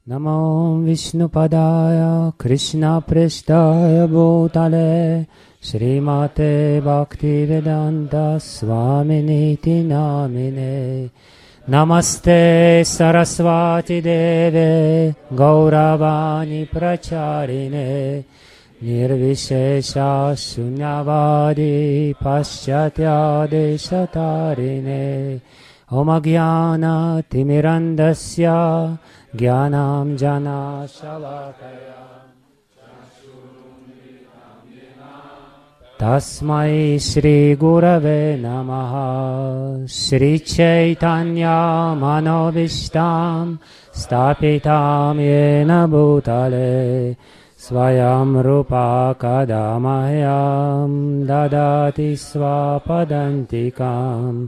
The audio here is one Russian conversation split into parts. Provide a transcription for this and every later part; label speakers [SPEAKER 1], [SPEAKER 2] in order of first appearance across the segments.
[SPEAKER 1] Namo Vishnupadaya Krishna Prestaya Bhutale Srimate Bhaktivedanta Swaminiti Namine Namaste Saraswati Deve Gauravani Pracharine Nirvishesha Shunyavadi Paschatya Deshatarine Om Jnana Timirandasya Jnanam Jana Shalakaya Tasmai Shri Gurave Namaha Shri Chaitanya Manobishtam Stapitam Yena Bhutale Swayam Rupa Kadamahyam Dadati Swapadantikam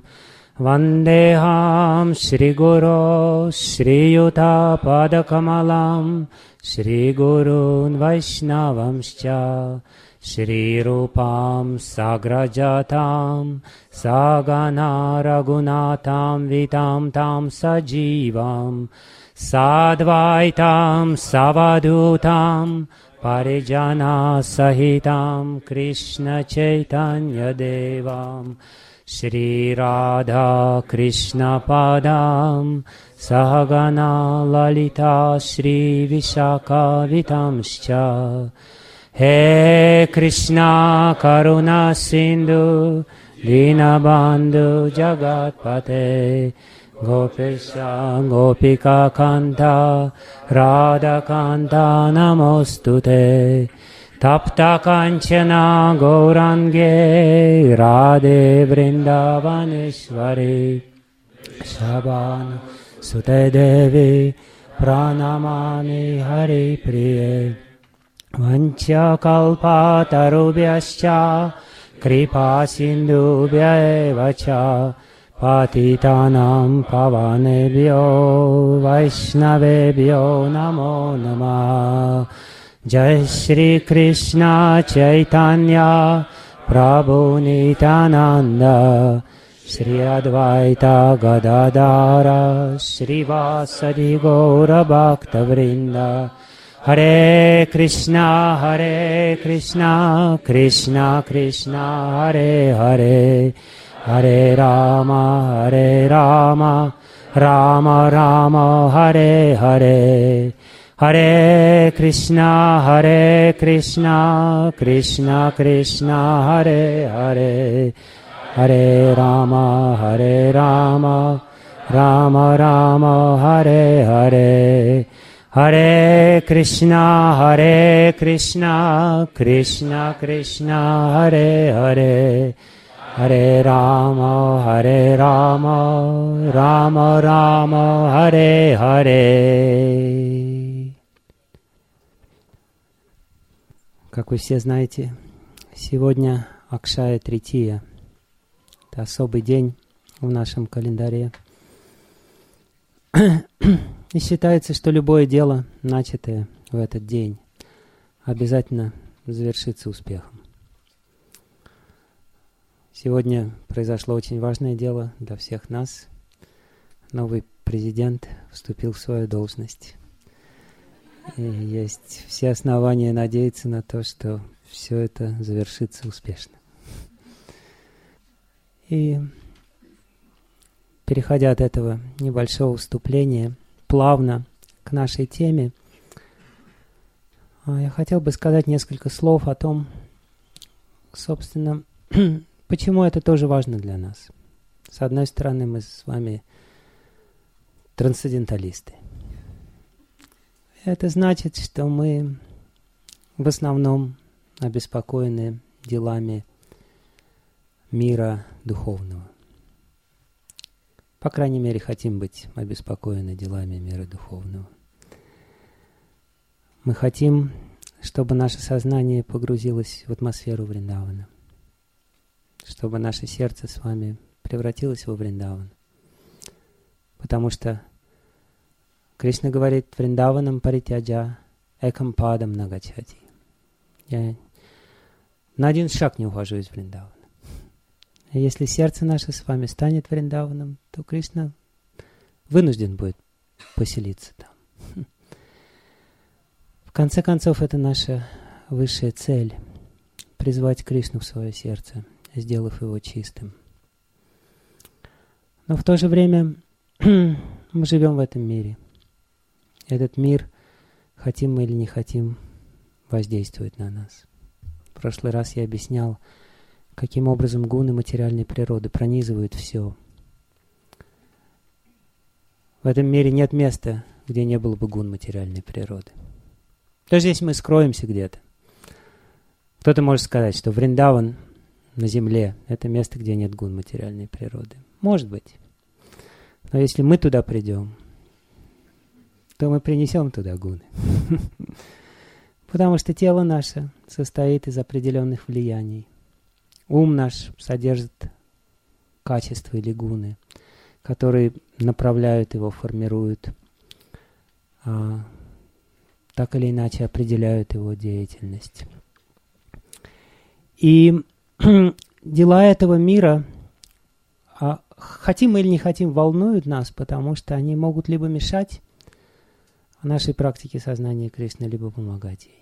[SPEAKER 1] Vandeham Shri Guru Shri Yuta Padakamalam Shri Gurun Vaishnavamscha Shri Rupam Sagrajatam Sagana Ragunatam Vitam Tam Sajivam Sadvaitam Savadutam Parijana Sahitam Krishna Chaitanya Devam Shri Radha Krishna Padam Sahagana Lalita Shri Vishaka Vitamscha He Krishna Karuna Sindhu Dinabandhu Jagatpate Gopesha Gopika Kanta Radha Kanta Namostute Tapta Kanchana Gaurange Radhe Vrindavaneshwari Shabana Sute Devi Pranamani Hari Priye Vancha Kalpa Tarubhyascha Kripa Sindhubhya Evacha Patitanam Pavanebhyo Vaishnavebhyo Namo Namah Jai Shri Krishna Chaitanya Prabhu Nityananda Shri Advaita Gadadara Shri Vasadi Gaura Bhakta Vrinda Hare Krishna Krishna Krishna Hare Hare Hare Rama Rama Rama Hare Hare Hare Krishna Krishna Krishna Hare Hare Hare Rama Rama Rama Hare Hare Hare Krishna Krishna Krishna Hare Hare Hare Rama Rama Rama Hare Hare. Как вы все знаете, сегодня Акшая Трития. Это особый день в нашем календаре. И считается, что любое дело, начатое в этот день, обязательно завершится успехом. Сегодня произошло очень важное дело для всех нас. Новый президент вступил в свою должность. И есть все основания надеяться на то, что все это завершится успешно. И переходя от этого небольшого вступления плавно к нашей теме, я хотел бы сказать несколько слов о том, собственно, почему это тоже важно для нас. С одной стороны, мы с вами трансценденталисты. Это значит, что мы в основном обеспокоены делами мира духовного. По крайней мере, хотим быть обеспокоены делами мира духовного. Мы хотим, чтобы наше сознание погрузилось в атмосферу Вриндавана, чтобы наше сердце с вами превратилось во Вриндаван. Потому что Кришна говорит: Вриндаванам паритяджа экам падам нагачати. Я на один шаг не ухожу из Вриндавана. И если сердце наше с вами станет Вриндаваном, то Кришна вынужден будет поселиться там. конце концов, это наша высшая цель — призвать Кришну в свое сердце, сделав его чистым. Но в то же время мы живем в этом мире. Этот мир, хотим мы или не хотим, воздействует на нас. В прошлый раз я объяснял, каким образом гуны материальной природы пронизывают все. В этом мире нет места, где не было бы гун материальной природы. Даже если мы скроемся где-то, кто-то может сказать, что Вриндаван на земле — это место, где нет гун материальной природы. Может быть. Но если мы туда придем, то мы принесем туда гуны. Потому что тело наше состоит из определенных влияний. Ум наш содержит качества или гуны, которые направляют его, формируют, так или иначе определяют его деятельность. И дела этого мира, хотим мы или не хотим, волнуют нас, потому что они могут либо мешать нашей практике сознания Кришны, либо помогать ей.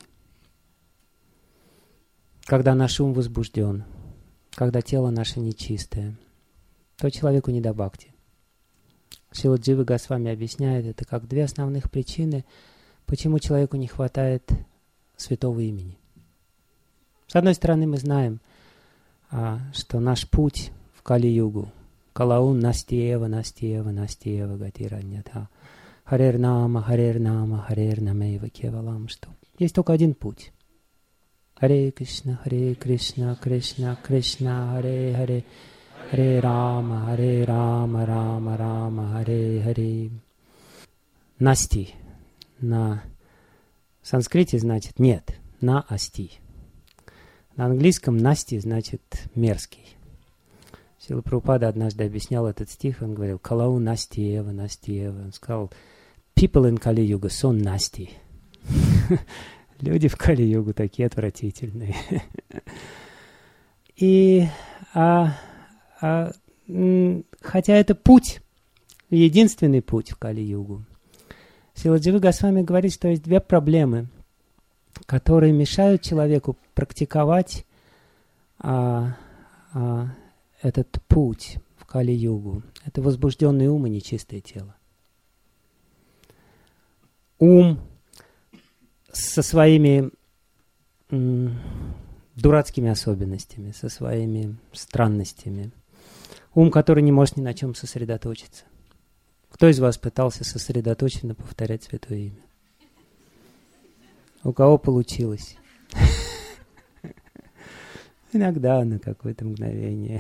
[SPEAKER 1] Когда наш ум возбужден, когда тело наше нечистое, то человеку не до бхакти. Шрила Джива Госвами объясняет это как две основных причины, почему человеку не хватает святого имени. С одной стороны, мы знаем, что наш путь в Кали-югу — Калаун Настиева, Настиева, Настиева, Гатираньятха, Харер Нама, Харер Нама, Харер Намейва Кевалам, что есть только один путь. Харе Кришна, Кришна, Кришна, Харе Харе, Харе Рама, Рама, Рама, Харе Харе. Насти на санскрите значит нет, на асти. На английском насти значит мерзкий. Шрила Прабхупада однажды объяснял этот стих, он говорил: Калау Настиева, Настиева. Он сказал: People in Kali Yuga so nasty. Люди в Кали-югу такие отвратительные. И хотя это путь, единственный путь в Кали-югу, Шрила Джива Госвами говорит, что есть две проблемы, которые мешают человеку практиковать этот путь в Кали-югу. Это возбужденный ум и нечистое тело. Ум со своими дурацкими особенностями, со своими странностями. Ум, который не может ни на чем сосредоточиться. Кто из вас пытался сосредоточенно повторять святое имя? У кого получилось? Иногда на какое-то мгновение.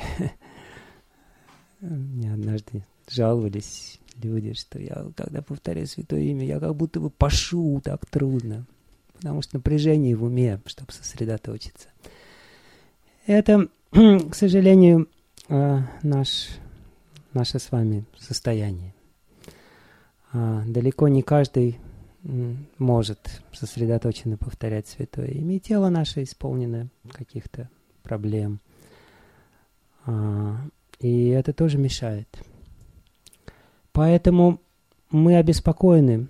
[SPEAKER 1] Мне однажды жаловались люди, что я, когда повторяю святое имя, я как будто бы пашу, так трудно. Потому что напряжение в уме, чтобы сосредоточиться. Это, к сожалению, наше с вами состояние. Далеко не каждый может сосредоточенно повторять святое имя. И тело наше исполнено каких-то проблем. И это тоже мешает. Поэтому мы обеспокоены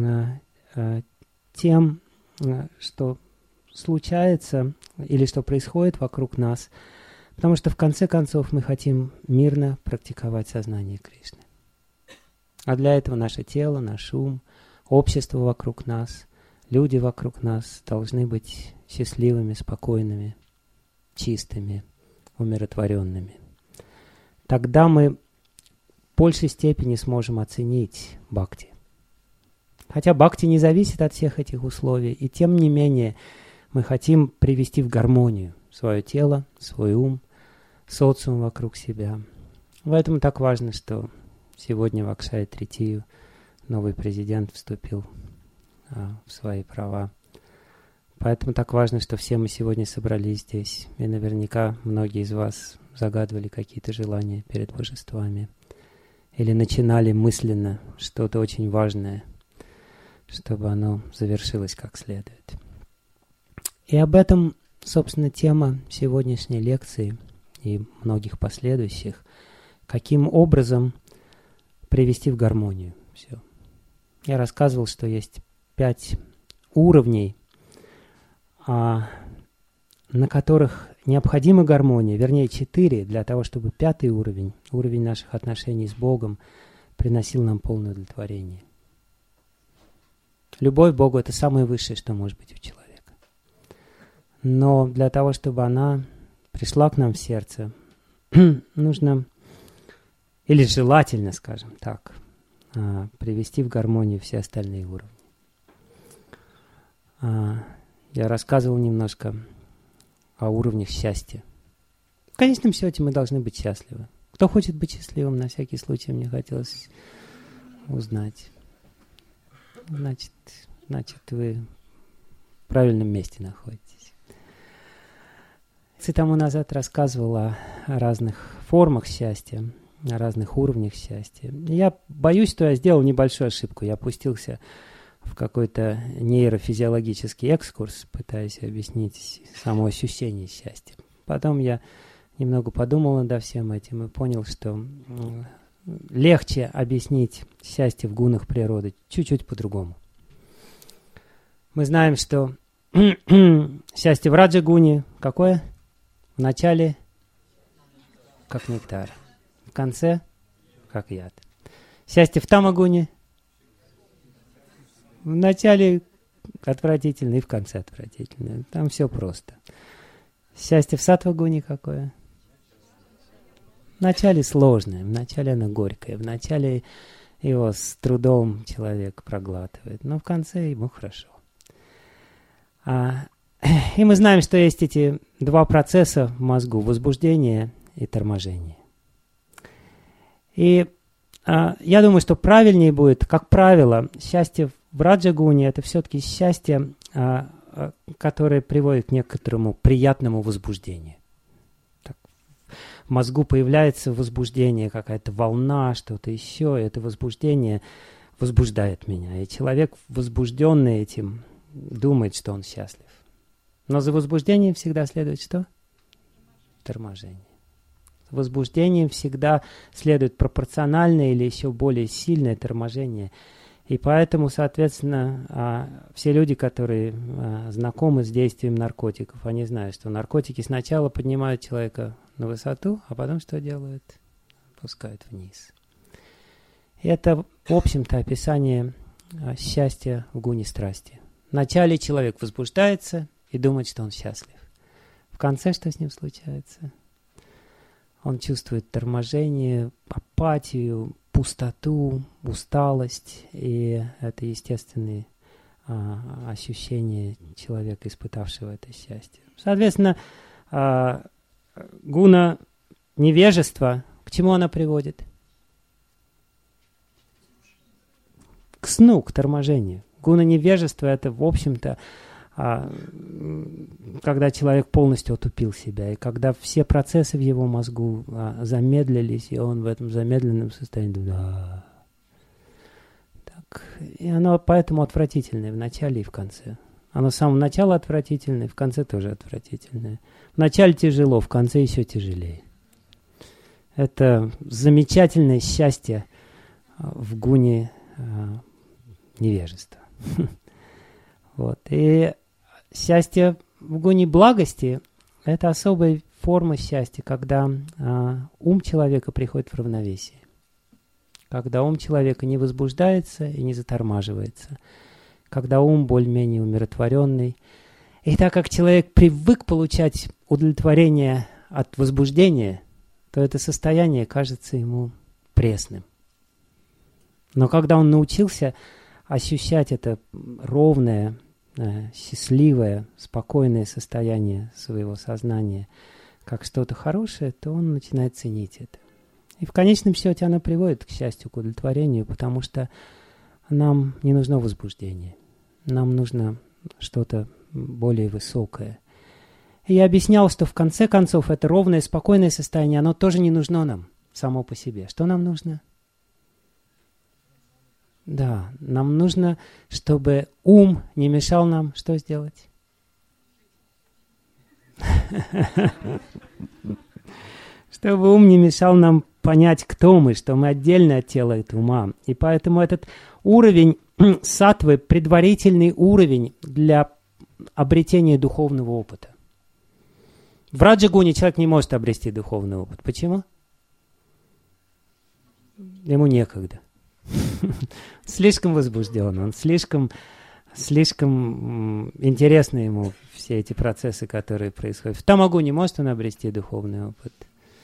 [SPEAKER 1] тем, что случается или что происходит вокруг нас, потому что в конце концов мы хотим мирно практиковать сознание Кришны. А для этого наше тело, наш ум, общество вокруг нас, люди вокруг нас должны быть счастливыми, спокойными, чистыми, умиротворенными. Тогда мы в большей степени сможем оценить бхакти. Хотя бхакти не зависит от всех этих условий, и тем не менее мы хотим привести в гармонию свое тело, свой ум, социум вокруг себя. Поэтому так важно, что сегодня в Акшая-Тритию новый президент вступил в свои права. Поэтому так важно, что все мы сегодня собрались здесь. И наверняка многие из вас загадывали какие-то желания перед божествами. Или начинали мысленно что-то очень важное, чтобы оно завершилось как следует. И об этом, собственно, тема сегодняшней лекции и многих последующих. Каким образом привести в гармонию все. Я рассказывал, что есть 5 уровней, на которых необходима гармония, вернее 4, для того, чтобы 5-й уровень, уровень наших отношений с Богом, приносил нам полное удовлетворение. Любовь к Богу — это самое высшее, что может быть у человека. Но для того, чтобы она пришла к нам в сердце, нужно, или желательно, скажем так, привести в гармонию все остальные уровни. Я рассказывал немножко о уровнях счастья. В конечном счете мы должны быть счастливы. Кто хочет быть счастливым, на всякий случай мне хотелось узнать. Значит, вы в правильном месте находитесь. Тому назад рассказывал о разных формах счастья, о разных уровнях счастья. Я боюсь, что я сделал небольшую ошибку. Я опустился в какой-то нейрофизиологический экскурс, пытаясь объяснить само ощущение счастья. Потом я немного подумал над всем этим и понял, что легче объяснить счастье в гунах природы чуть-чуть по-другому. Мы знаем, что счастье в раджа-гуне какое? В начале как нектар, в конце как яд. Счастье в тама-гуне в начале отвратительное и в конце отвратительное. Там все просто. Счастье в саттва-гуне какое? В начале сложное, в начале оно горькое, в начале его с трудом человек проглатывает, но в конце ему хорошо. И мы знаем, что есть эти два процесса в мозгу: возбуждение и торможение. И я думаю, что правильнее будет, как правило, счастье в раджа-гуне — это все-таки счастье, которое приводит к некоторому приятному возбуждению. Так, в мозгу появляется возбуждение, какая-то волна, что-то еще, и это возбуждение возбуждает меня. И человек, возбужденный этим, думает, что он счастлив. Но за возбуждением всегда следует что? Торможение. За возбуждением всегда следует пропорциональное или еще более сильное торможение. И поэтому, соответственно, все люди, которые знакомы с действием наркотиков, они знают, что наркотики сначала поднимают человека на высоту, а потом что делают? Опускают вниз. И это, в общем-то, описание счастья в гуне страсти. Вначале человек возбуждается и думает, что он счастлив. В конце что с ним случается? Он чувствует торможение, апатию, пустоту, усталость. И это естественные ощущения человека, испытавшего это счастье. Соответственно, гуна невежества, к чему она приводит? К сну, к торможению. Гуна невежества — это, в общем-то, когда человек полностью отупил себя, и когда все процессы в его мозгу замедлились, и он в этом замедленном состоянии думает, так, и оно поэтому отвратительное в начале и в конце. Оно с самого начала отвратительное, в конце тоже отвратительное. В начале тяжело, в конце еще тяжелее. Это замечательное счастье в гуне невежества. Вот. И счастье в гуне благости — это особая форма счастья, когда ум человека приходит в равновесие. Когда ум человека не возбуждается и не затормаживается. Когда ум более-менее умиротворенный. И так как человек привык получать удовлетворение от возбуждения, то это состояние кажется ему пресным. Но когда он научился ощущать это ровное, счастливое, спокойное состояние своего сознания как что-то хорошее, то он начинает ценить это. И в конечном счете оно приводит к счастью, к удовлетворению, потому что нам не нужно возбуждение. Нам нужно что-то более высокое. И я объяснял, что в конце концов это ровное, спокойное состояние, оно тоже не нужно нам само по себе. Что нам нужно? Да, нам нужно, чтобы ум не мешал нам что сделать? Чтобы ум не мешал нам понять, кто мы, что мы отдельно от тела и от ума. И поэтому этот уровень саттвы – предварительный уровень для обретения духовного опыта. В раджагуне человек не может обрести духовный опыт. Почему? Ему некогда. Слишком возбужден, он слишком интересны ему все эти процессы, которые происходят. В тамагуне может он обрести духовный опыт?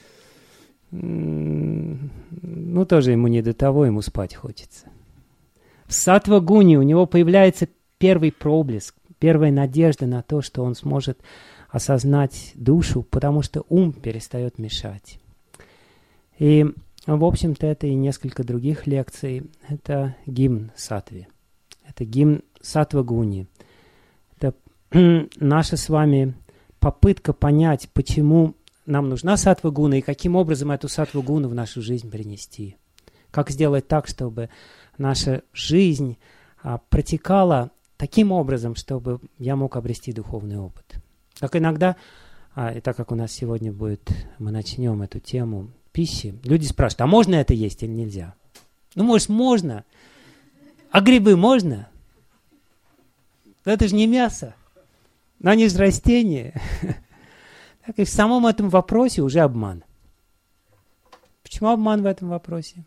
[SPEAKER 1] Ну, тоже ему не до того, ему спать хочется. В саттва-гуне у него появляется первый проблеск, первая надежда на то, что он сможет осознать душу, потому что ум перестает мешать. И, в общем-то, это и несколько других лекций. Это гимн саттве. Это гимн саттва-гуни. Это наша с вами попытка понять, почему нам нужна саттва-гуна и каким образом эту саттва-гуну в нашу жизнь принести. Как сделать так, чтобы наша жизнь протекала таким образом, чтобы я мог обрести духовный опыт. Как иногда, и так как у нас сегодня будет, мы начнем эту тему пищи, люди спрашивают, а можно это есть или нельзя? Ну, может, можно. А грибы можно? Но это же не мясо. Но они же растения. Так и в самом этом вопросе уже обман. Почему обман в этом вопросе?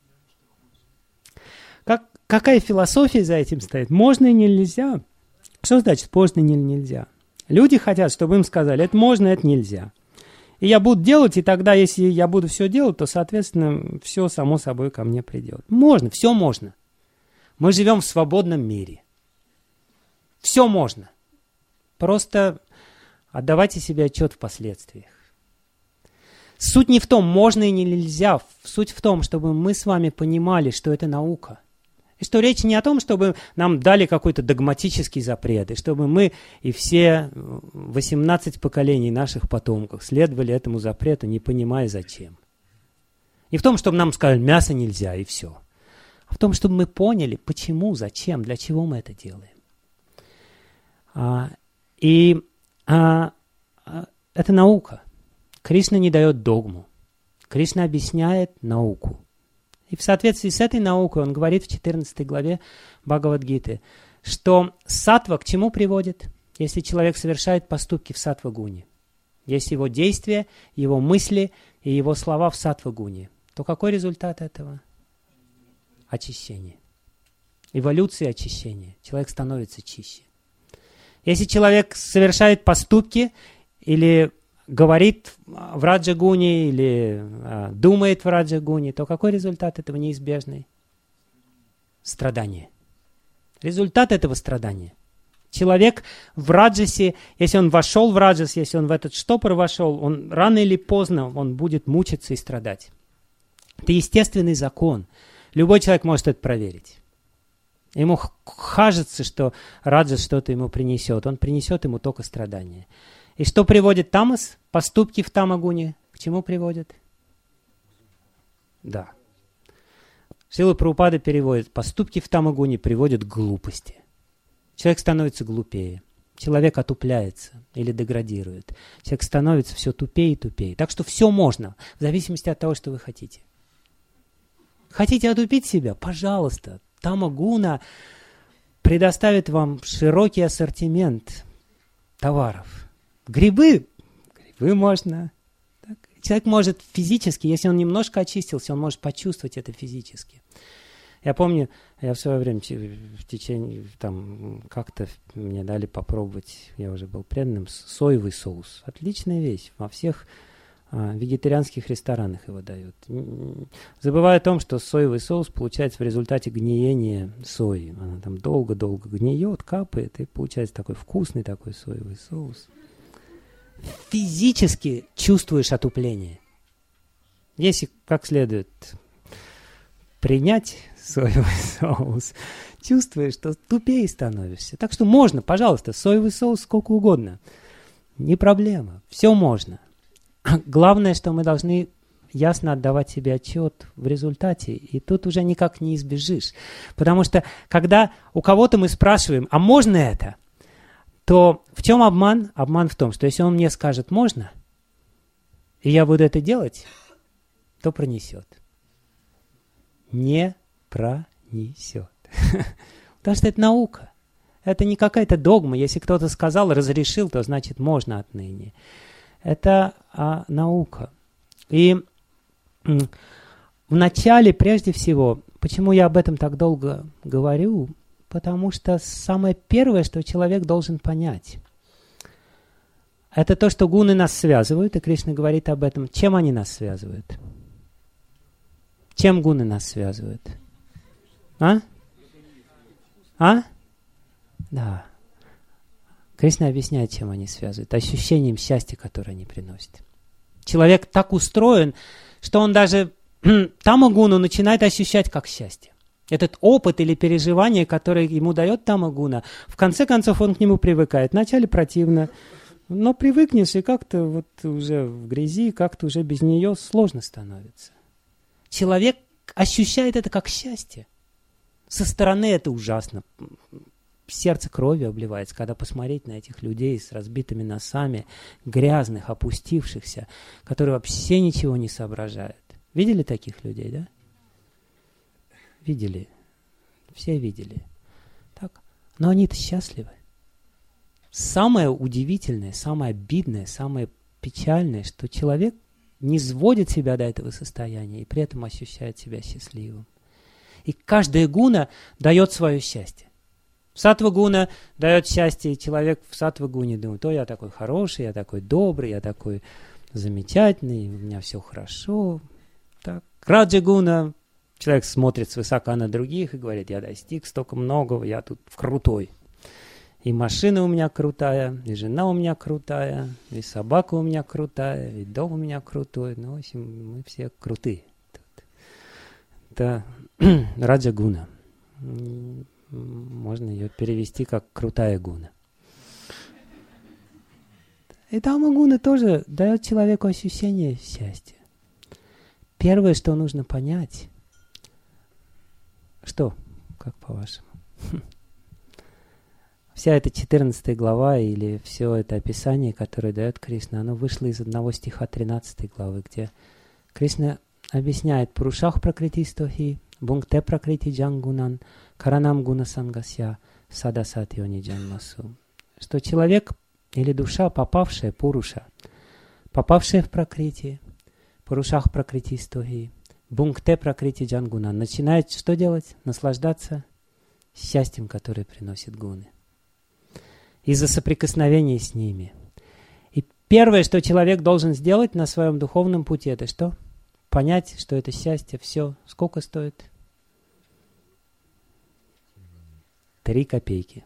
[SPEAKER 1] Какая философия за этим стоит? Можно и нельзя? Что значит можно или нельзя? Люди хотят, чтобы им сказали, это можно, это нельзя. И я буду делать, и тогда, если я буду все делать, то, соответственно, все само собой ко мне придет. Можно, все можно. Мы живем в свободном мире. Все можно. Просто отдавайте себе отчет в последствиях. Суть не в том, можно и нельзя. Суть в том, чтобы мы с вами понимали, что это наука. И что речь не о том, чтобы нам дали какой-то догматический запрет, и чтобы мы и все 18 поколений наших потомков следовали этому запрету, не понимая зачем. Не в том, чтобы нам сказали, мясо нельзя, и все. А в том, чтобы мы поняли, почему, зачем, для чего мы это делаем. Это наука. Кришна не дает догму. Кришна объясняет науку. И в соответствии с этой наукой он говорит в 14 главе Бхагавад-гиты, что саттва к чему приводит, если человек совершает поступки в саттва-гуне? Если его действия, его мысли и его слова в саттва-гуне, то какой результат этого? Очищение. Эволюция очищения. Человек становится чище. Если человек совершает поступки или говорит в раджагуне или думает в раджагуне, то какой результат этого неизбежный? Страдание. Результат этого страдания. Человек в раджасе, если он вошел в раджас, если он в этот штопор вошел, он рано или поздно он будет мучиться и страдать. Это естественный закон. Любой человек может это проверить. Ему кажется, что раджас что-то ему принесет. Он принесет ему только страдания. И что приводит тамас? Поступки в тамагуне к чему приводят? Да. Шрила Прабхупада переводит, поступки в тамагуне приводят к глупости. Человек становится глупее. Человек отупляется или деградирует. Человек становится все тупее и тупее. Так что все можно, в зависимости от того, что вы хотите. Хотите отупить себя? Пожалуйста. Тамагуна предоставит вам широкий ассортимент товаров. Грибы можно. Так. Человек может физически, если он немножко очистился, он может почувствовать это физически. Я помню, я в свое время в течение, там, как-то мне дали попробовать, я уже был преданным, соевый соус. Отличная вещь. Во всех вегетарианских ресторанах его дают. Забывая о том, что соевый соус получается в результате гниения сои. Она там долго-долго гниет, капает, и получается такой вкусный такой соевый соус. Физически чувствуешь отупление. Если как следует принять соевый соус, чувствуешь, что тупее становишься. Так что можно, пожалуйста, соевый соус сколько угодно. Не проблема. Все можно. Главное, что мы должны ясно отдавать себе отчет в результате. И тут уже никак не избежишь. Потому что, когда у кого-то мы спрашиваем, а можно это? То в чем обман? Обман в том, что если он мне скажет «можно», и я буду это делать, то пронесет. Не пронесет. Потому что это наука. Это не какая-то догма. Если кто-то сказал, разрешил, то значит можно отныне. Это наука. И вначале, прежде всего, почему я об этом так долго говорю, потому что самое первое, что человек должен понять, это то, что гуны нас связывают, и Кришна говорит об этом. Чем они нас связывают? Чем гуны нас связывают? А? Да. Кришна объясняет, чем они связывают. Ощущением счастья, которое они приносят. Человек так устроен, что он даже тамагуну начинает ощущать как счастье. Этот опыт или переживание, которое ему дает тамагуна, в конце концов он к нему привыкает. Вначале противно, но привыкнешь, и как-то вот уже в грязи, как-то уже без нее сложно становится. Человек ощущает это как счастье. Со стороны это ужасно. Сердце кровью обливается, когда посмотреть на этих людей с разбитыми носами, грязных, опустившихся, которые вообще ничего не соображают. Видели таких людей, да? Видели. Все видели. Так. Но они-то счастливы. Самое удивительное, самое обидное, самое печальное, что человек не сводит себя до этого состояния и при этом ощущает себя счастливым. И каждая гуна дает свое счастье. Саттва-гуна дает счастье, и человек в саттва-гуне думает: о, я такой хороший, я такой добрый, я такой замечательный, у меня все хорошо. Так. Раджа-гуна, человек смотрит свысока на других и говорит: я достиг столько многого, я тут крутой. И машина у меня крутая, и жена у меня крутая, и собака у меня крутая, и дом у меня крутой. Ну, в общем, мы все крутые. Это раджа-гуна. Можно ее перевести как крутая гуна. И тама-гуна тоже дает человеку ощущение счастья. Первое, что нужно понять, что, как по-вашему? Вся эта 14 глава или все это описание, которое дает Кришна, оно вышло из одного стиха 13 главы, где Кришна объясняет: «Пурушах пракритистохи, бункте пракрити джангунан, каранам гуна сангасья, садасат йони джанмасу». Что человек или душа, попавшая, пуруша, попавшая в пракрити, пурушах пракритистохи, бункте пракрити джангунан, начинает что делать? Наслаждаться счастьем, которое приносит гуны. Из-за соприкосновения с ними. И первое, что человек должен сделать на своем духовном пути, это что? Понять, что это счастье, все. Сколько стоит? 3 копейки.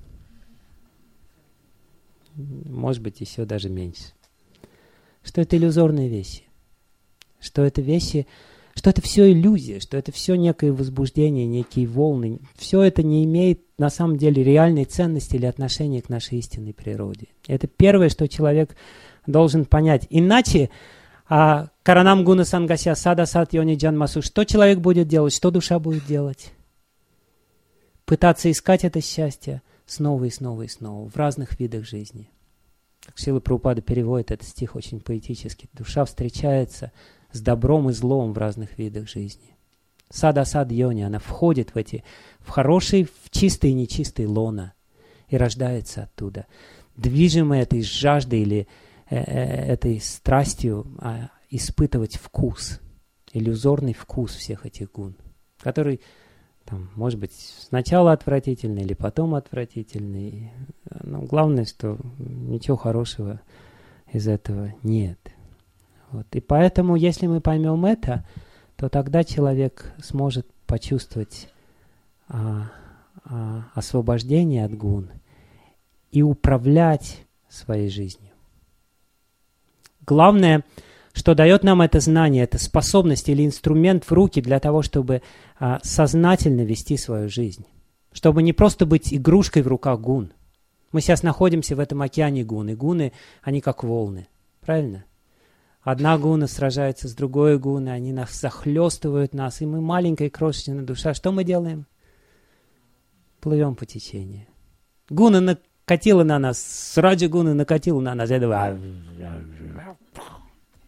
[SPEAKER 1] Может быть, еще даже меньше. Что это иллюзорные вещи. Что это вещи, что это все иллюзия, что это все некое возбуждение, некие волны. Все это не имеет на самом деле реальной ценности или отношения к нашей истинной природе. Это первое, что человек должен понять. Иначе каранам гуна сангася сада сат йони джанмасу, что человек будет делать, что душа будет делать? Пытаться искать это счастье снова и снова и снова в разных видах жизни. Как Шрила Прабхупада переводит этот стих очень поэтически. Душа встречается с добром и злом в разных видах жизни. Сад-асад йони, она входит в хороший, в чистый и нечистый лона и рождается оттуда. Движимая этой жаждой или этой страстью испытывать вкус, иллюзорный вкус всех этих гун, который, там, может быть, сначала отвратительный или потом отвратительный. Но главное, что ничего хорошего из этого нет. Вот. И поэтому, если мы поймем это, то тогда человек сможет почувствовать освобождение от гун и управлять своей жизнью. Главное, что дает нам это знание, это способность или инструмент в руки для того, чтобы сознательно вести свою жизнь. Чтобы не просто быть игрушкой в руках гун. Мы сейчас находимся в этом океане гун, и гуны, они как волны. Правильно? Одна гуна сражается с другой гуной, они нас захлестывают нас, и мы маленькая крошечная душа. Что мы делаем? Плывем по течению. Гуна накатила на нас, раджа гуна накатила на нас.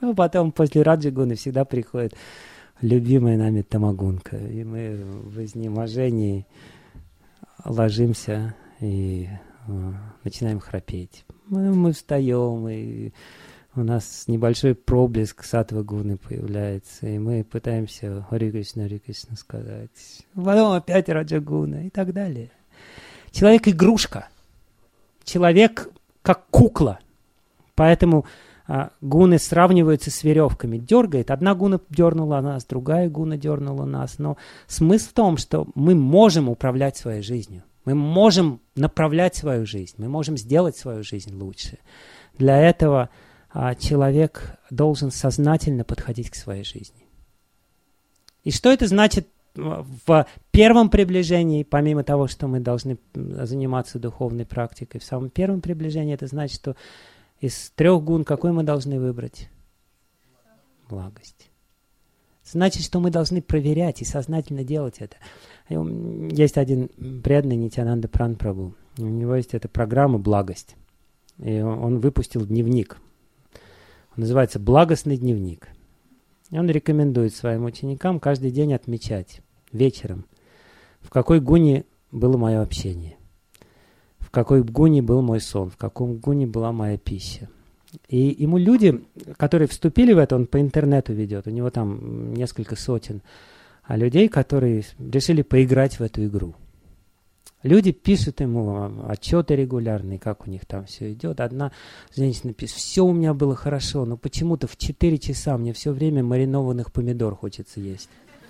[SPEAKER 1] А потом после раджагуны всегда приходит любимая нами тамагунка. И мы в изнеможении ложимся и начинаем храпеть. Мы встаем, и у нас небольшой проблеск саттва-гуны появляется, и мы пытаемся Харе Кришна сказать. Потом опять раджагуна и так далее. Человек игрушка. Человек как кукла. Поэтому гуны сравниваются с веревками. Дергает. Одна гуна дернула нас, другая гуна дернула нас. Но смысл в том, что мы можем управлять своей жизнью. Мы можем направлять свою жизнь. Мы можем сделать свою жизнь лучше. Для этого человек должен сознательно подходить к своей жизни. И что это значит в первом приближении, помимо того, что мы должны заниматься духовной практикой? В самом первом приближении это значит, что из 3 гун какой мы должны выбрать? Благость. Значит, что мы должны проверять и сознательно делать это. Есть один преданный Нитьянанда Пранпрабху. У него есть эта программа «Благость». И он выпустил дневник. Он называется «Благостный дневник». И он рекомендует своим ученикам каждый день отмечать вечером, в какой гуне было мое общение, в какой гуне был мой сон, в каком гуне была моя пища. И ему люди, которые вступили в это, он по интернету ведет, у него там несколько сотен людей, которые решили поиграть в эту игру. Люди пишут ему отчеты регулярные, как у них там все идет. Одна женщина пишет: все у меня было хорошо, но почему-то в 4 часа мне все время маринованных помидор хочется есть.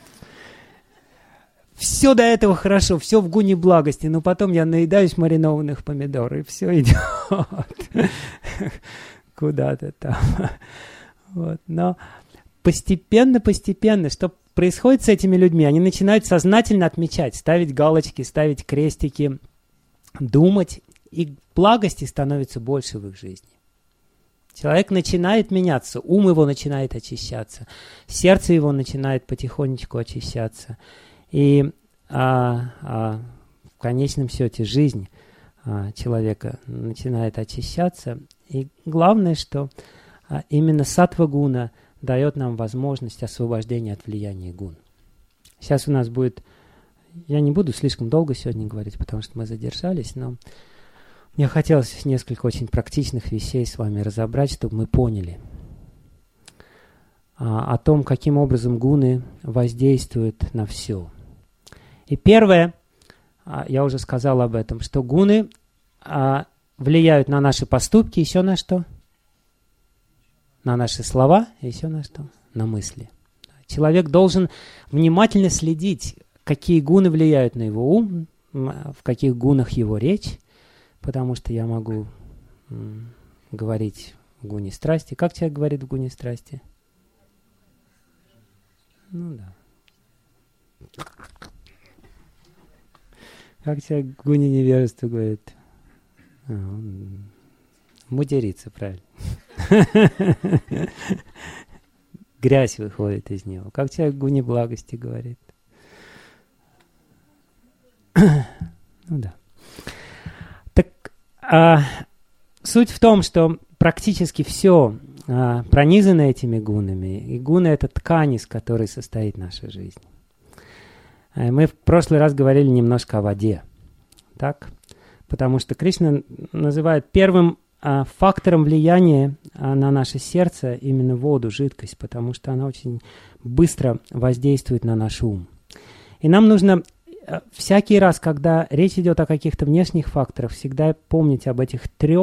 [SPEAKER 1] Все до этого хорошо, все в гуне благости, но потом я наедаюсь маринованных помидор, и все идет куда-то там. Вот. Но постепенно, что происходит с этими людьми? Они начинают сознательно отмечать, ставить галочки, ставить крестики, думать, и благости становится больше в их жизни. Человек начинает меняться, ум его начинает очищаться, сердце его начинает потихонечку очищаться. И в конечном счете жизнь человека начинает очищаться. И главное, что именно саттва-гуна дает нам возможность освобождения от влияния гун. Сейчас у нас будет... Я не буду слишком долго сегодня говорить, потому что мы задержались, но мне хотелось несколько очень практичных вещей с вами разобрать, чтобы мы поняли о том, каким образом гуны воздействуют на все. И первое, я уже сказал об этом, что гуны влияют на наши поступки, еще на что? На наши слова, еще на что? На мысли. Человек должен внимательно следить, какие гуны влияют на его ум, в каких гунах его речь, потому что я могу говорить в гуне страсти. Как человек говорит в гуне страсти? Ну да. Как человек в гуне невежества говорит? Он матерится, правильно. Грязь выходит из него. Как человек в гуне благости говорит? Ну да. Так, суть в том, что практически все пронизано этими гунами. И гуны — это ткань, из которой состоит наша жизнь. Мы в прошлый раз говорили немножко о воде. Так? Потому что Кришна называет первым фактором влияния на наше сердце именно воду, жидкость, потому что она очень быстро воздействует на наш ум. И нам нужно всякий раз, когда речь идет о каких-то внешних факторах, всегда помнить об этих 3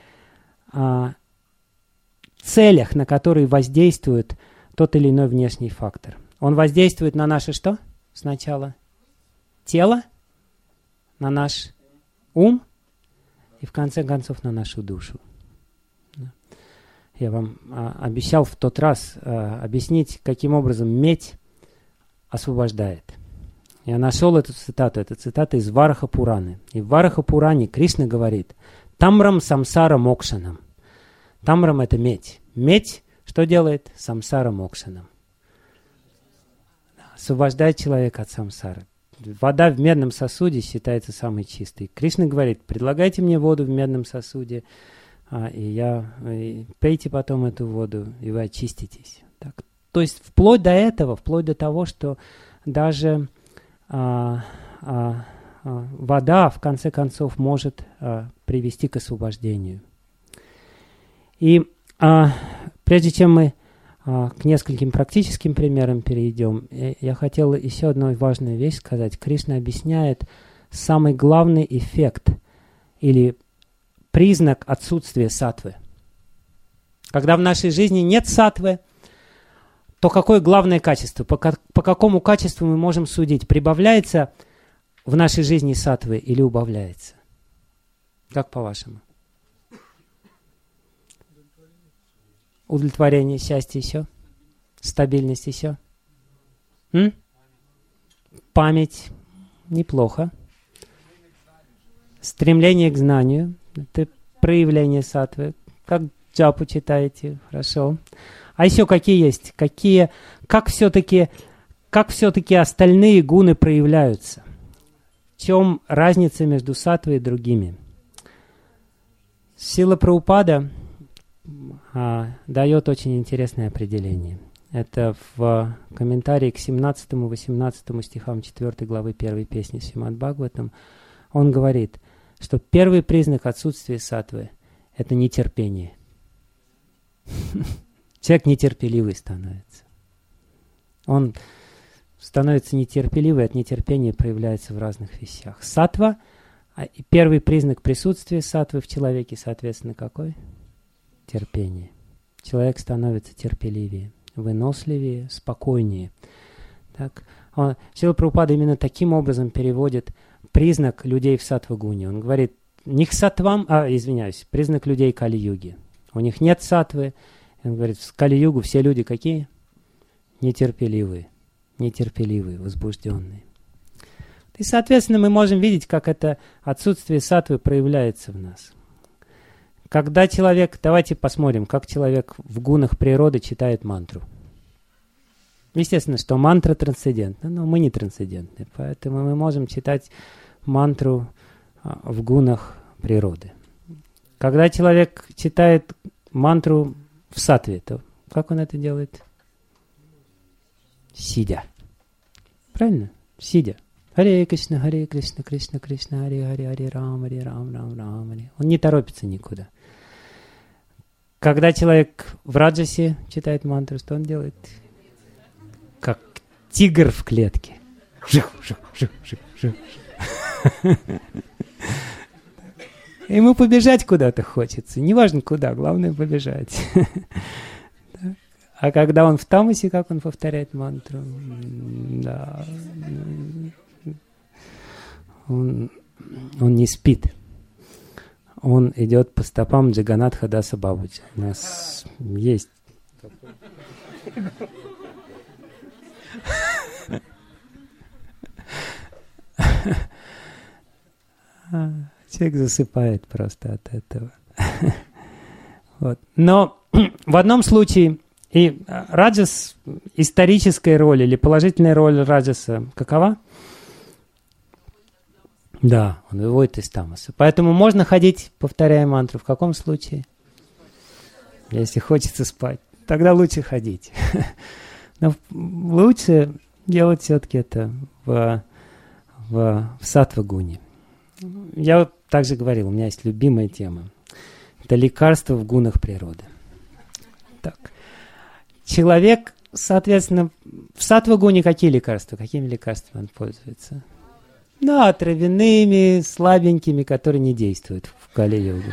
[SPEAKER 1] целях, на которые воздействует тот или иной внешний фактор. Он воздействует на наше что? Сначала тело, на наш ум и в конце концов на нашу душу. Я вам обещал в тот раз объяснить, каким образом медь освобождает. Я нашел эту цитату. Это цитата из Вараха Пураны. И в Вараха Пуране Кришна говорит: «Тамрам самсара мокшанам». Тамрам — это медь. Медь что делает? Самсара мокшанам. Освобождает человека от самсары. Вода в медном сосуде считается самой чистой. Кришна говорит: предлагайте мне воду в медном сосуде, и пейте потом эту воду, и вы очиститесь. Так. То есть вплоть до этого, вплоть до того, что даже вода, в конце концов, может привести к освобождению. И прежде чем мы к нескольким практическим примерам перейдем, я хотел еще одну важную вещь сказать. Кришна объясняет самый главный эффект или признак отсутствия саттвы. Когда в нашей жизни нет саттвы, то какое главное качество? По какому качеству мы можем судить? Прибавляется в нашей жизни саттвы или убавляется? Как по-вашему? Удовлетворение, счастье еще? Стабильность еще? Память? Неплохо. Стремление к знанию? Это проявление саттвы. Как джапу читаете? Хорошо. А еще какие есть? Как все-таки остальные гуны проявляются? В чем разница между саттвой и другими? Шрила Прабхупада дает очень интересное определение. Это в комментарии к 17-18 стихам 4 главы 1 песни Шримад Бхагаватам. Он говорит, что первый признак отсутствия саттвы – это нетерпение. Человек нетерпеливый становится. Он становится нетерпеливый, от нетерпения проявляется в разных вещах. Саттва, первый признак присутствия саттвы в человеке, соответственно, какой? Терпение. Человек становится терпеливее, выносливее, спокойнее. Так. Шрила Прабхупада именно таким образом переводит признак людей в саттва-гуне. Он говорит, не к саттвам, признак людей Кали-юги. У них нет саттвы. Он говорит, в Кали-югу все люди какие? Нетерпеливые, возбужденные. И, соответственно, мы можем видеть, как это отсутствие саттвы проявляется в нас. Когда человек, давайте посмотрим, как человек в гунах природы читает мантру. Естественно, что мантра трансцендентна, но мы не трансцендентны, поэтому мы можем читать мантру в гунах природы. Когда человек читает мантру в саттве, то как он это делает? Сидя. Правильно? Сидя. Харе Кришна, Кришна Кришна, Харе Рам, Рам. Он не торопится никуда. Когда человек в раджасе читает мантру, что он делает? Как тигр в клетке. Ему побежать куда-то хочется. Неважно куда, главное побежать. А когда он в тамасе, как он повторяет мантру? Да. Он не спит. Он идет по стопам Джаганатха Даса Бабаджи. У нас есть. Человек засыпает просто от этого. Вот. Но в одном случае и раджас, историческая роль или положительная роль раджаса какова? Да, он выводит из тамаса. Поэтому можно ходить, повторяя мантру. В каком случае? Если хочется спать, тогда лучше ходить. Но лучше делать все-таки это в саттва-гуне. Я вот также говорил, у меня есть любимая тема. Это лекарство в гунах природы. Так. Человек, соответственно, в саттва-гуне какие лекарства? Какими лекарствами он пользуется? Да, травяными, слабенькими, которые не действуют в Кали-югу.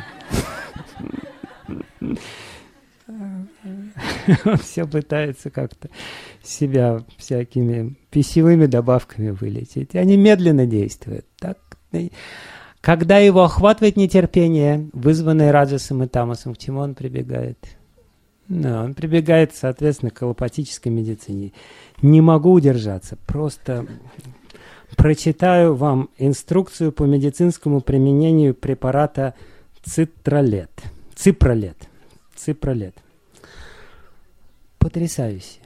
[SPEAKER 1] Он все пытается как-то себя всякими пищевыми добавками вылечить. Они медленно действуют. Так? Когда его охватывает нетерпение, вызванное раджасом и тамасом, к чему он прибегает? Он прибегает, соответственно, к аллопатической медицине. Не могу удержаться, просто прочитаю вам инструкцию по медицинскому применению препарата ципролет. Потрясающе.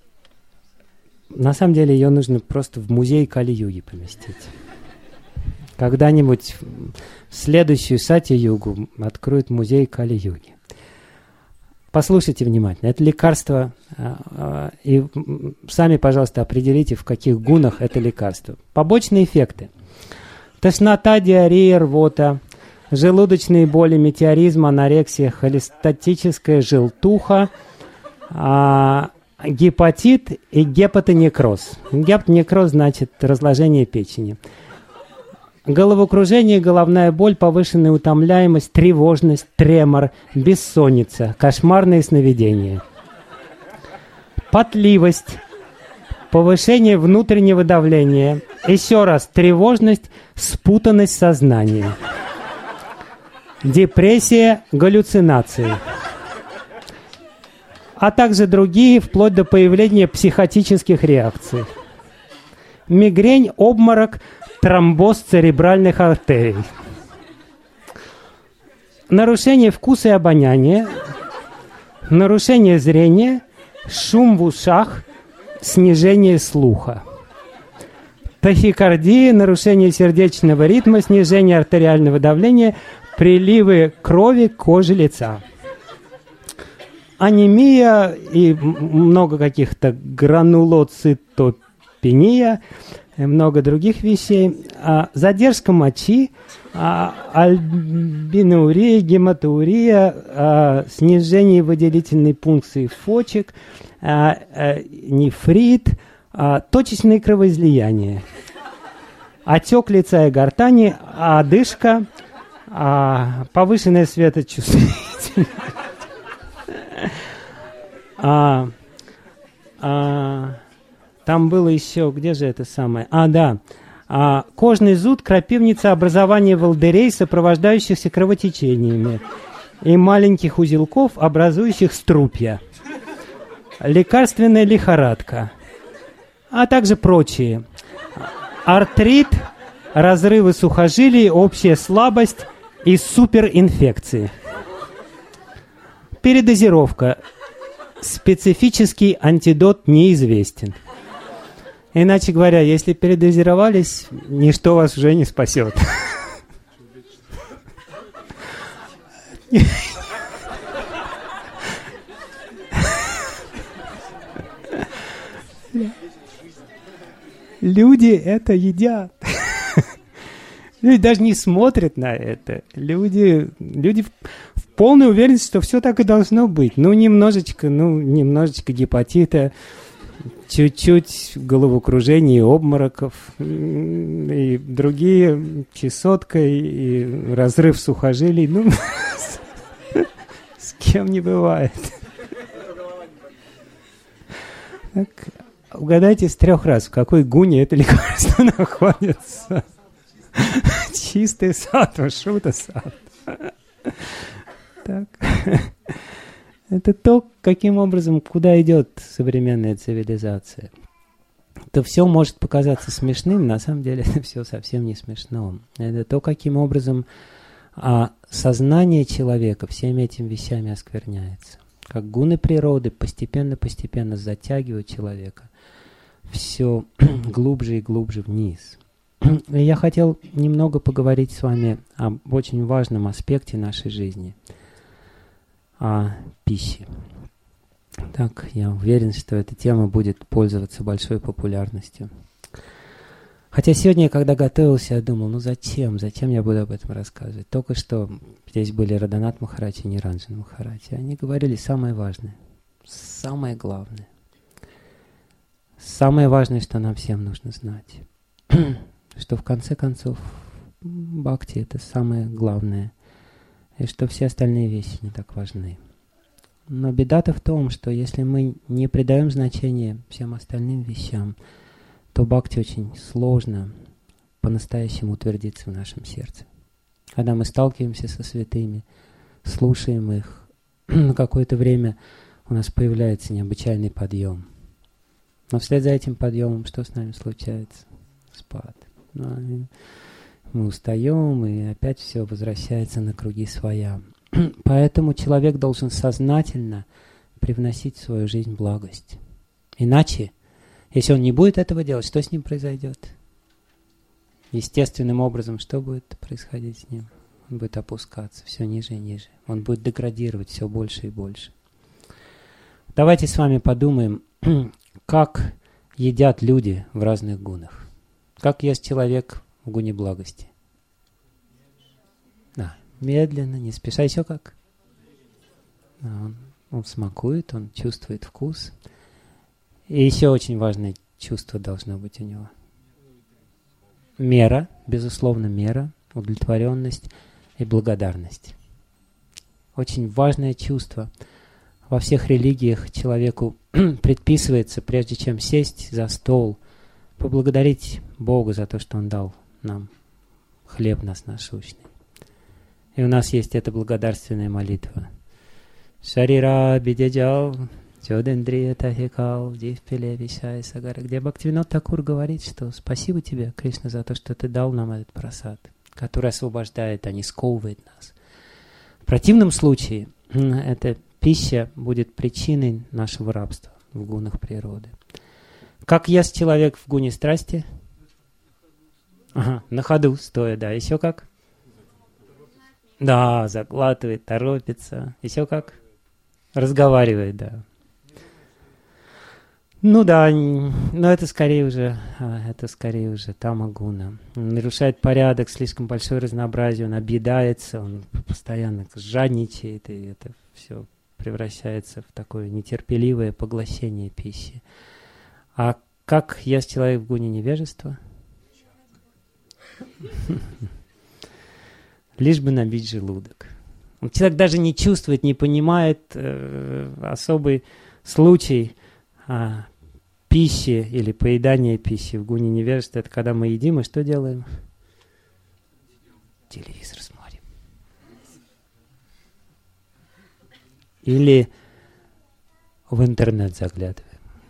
[SPEAKER 1] На самом деле ее нужно просто в музей Кали-юги поместить. Когда-нибудь в следующую Сати-югу откроют музей Кали-юги. Послушайте внимательно. Это лекарство, и сами, пожалуйста, определите, в каких гунах это лекарство. Побочные эффекты. Тошнота, диарея, рвота, желудочные боли, метеоризм, анорексия, холестатическая желтуха, гепатит и гепатонекроз. Гепатонекроз значит разложение печени. Головокружение, головная боль, повышенная утомляемость, тревожность, тремор, бессонница, кошмарные сновидения. Потливость, повышение внутреннего давления, еще раз тревожность, спутанность сознания. Депрессия, галлюцинации. А также другие, вплоть до появления психотических реакций. Мигрень, обморок, тромбоз церебральных артерий. Нарушение вкуса и обоняния, нарушение зрения, шум в ушах, снижение слуха. Тахикардия, нарушение сердечного ритма, снижение артериального давления, приливы крови к коже лица. Анемия и много каких-то гранулоцитопения, много других вещей. Задержка мочи, альбинурия, гематурия, снижение выделительной функции почек, нефрит, точечные кровоизлияния, отек лица и гортани, одышка, повышенная светочувствительность. Там было еще, где же это самое? Кожный зуд, крапивница, образование волдырей, сопровождающихся кровотечениями, и маленьких узелков, образующих струпья, лекарственная лихорадка, а также прочие. Артрит, разрывы сухожилий, общая слабость и суперинфекции. Передозировка. Специфический антидот неизвестен. Иначе говоря, если передозировались, ничто вас уже не спасет. Люди это едят. Люди даже не смотрят на это. Люди в полной уверенности, что все так и должно быть. Немножечко гепатита, чуть-чуть головокружения и обмороков, и другие, чесотка, и разрыв сухожилий. С кем не бывает. Так, угадайте с 3 раз, в какой гуне это лекарство находится. Чистый сад, шута сад. Так. Это то, каким образом, куда идет современная цивилизация. То все может показаться смешным, на самом деле это все совсем не смешно. Это то, каким образом сознание человека всеми этими вещами оскверняется. Как гуны природы постепенно затягивают человека все глубже и глубже вниз. И я хотел немного поговорить с вами об очень важном аспекте нашей жизни, о пище. Так, я уверен, что эта тема будет пользоваться большой популярностью. Хотя сегодня, когда готовился, я думал, зачем я буду об этом рассказывать? Только что здесь были Радханат Махарадж и Ниранджан Махарадж. Они говорили самое важное, самое главное. Самое важное, что нам всем нужно знать. Что в конце концов бхакти — это самое главное, и что все остальные вещи не так важны. Но беда-то в том, что если мы не придаем значения всем остальным вещам, то бхакти очень сложно по-настоящему утвердиться в нашем сердце. Когда мы сталкиваемся со святыми, слушаем их, на какое-то время у нас появляется необычайный подъем. Но вслед за этим подъемом что с нами случается? Спад. Мы устаем, и опять все возвращается на круги своя. Поэтому человек должен сознательно привносить в свою жизнь благость. Иначе, если он не будет этого делать, что с ним произойдет? естественным образом что будет происходить с ним? Он будет опускаться все ниже и ниже. Он будет деградировать все больше и больше. Давайте с вами подумаем, как едят люди в разных гунах. Как ест человек в гуне благости? Да, медленно, не спеша. Еще как? Да, он смакует, он чувствует вкус. И еще очень важное чувство должно быть у него. Мера, безусловно, мера, удовлетворенность и благодарность. Очень важное чувство. Во всех религиях человеку предписывается, прежде чем сесть за стол, поблагодарить Бога за то, что Он дал нам хлеб насущный. И у нас есть эта благодарственная молитва. Шарира бидяджал, чодендрия тахикал, дивпеле вишай сагара, где Бхактивинод Такур говорит, что спасибо тебе, Кришна, за то, что ты дал нам этот прасад, который освобождает, а не сковывает нас. В противном случае эта пища будет причиной нашего рабства в гунах природы. Как ест человек в гуне страсти? Ага, на ходу, стоя, да. Еще как? Да, заглатывает, торопится. Еще как? Разговаривает, да. Ну да, но это скорее уже тамагуна. Он нарушает порядок, слишком большое разнообразие, он объедается, он постоянно жадничает, и это все превращается в такое нетерпеливое поглощение пищи. А как ест человек в гуне невежества? Лишь бы набить желудок. Человек даже не чувствует, не понимает особый случай пищи или поедания пищи в гуне невежества. Это когда мы едим, и что делаем? Телевизор смотрим. Или в интернет заглядываем.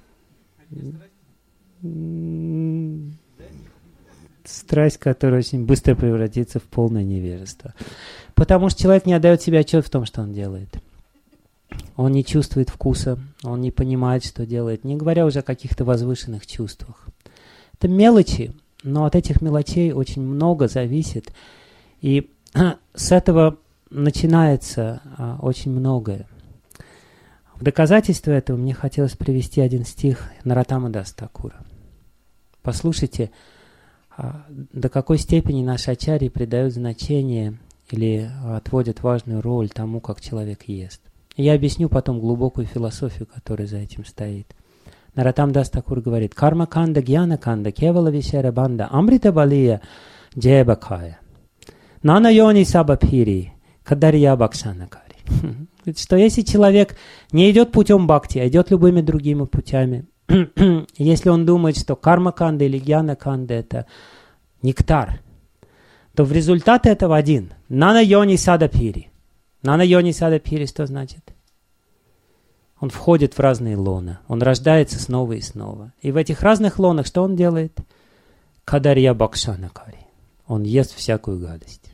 [SPEAKER 1] Страсть, которая очень быстро превратится в полное невежество. Потому что человек не отдает себе отчет в том, что он делает. Он не чувствует вкуса, он не понимает, что делает, не говоря уже о каких-то возвышенных чувствах. Это мелочи, но от этих мелочей очень много зависит. И с этого начинается очень многое. В доказательство этого мне хотелось привести один стих Нароттама Даса Такура. Послушайте, до какой степени наши ачарьи придают значение или отводят важную роль тому, как человек ест. И я объясню потом глубокую философию, которая за этим стоит. Нароттама Даса Такур говорит: «Карма канда, гьяна канда, кевала вишера банда, амрита балия, джебакая, нана йони сабапхири, кадарья бакшанакари». Что если человек не идет путем бхакти, а идет любыми другими путями, если он думает, что карма-канда или гьяна-канда — это нектар, то в результате этого один. Нана йони садапири. Нана йони садапири что значит? Он входит в разные лона. Он рождается снова и снова. И в этих разных лонах что он делает? Кадарья бакшанакари. Он ест всякую гадость.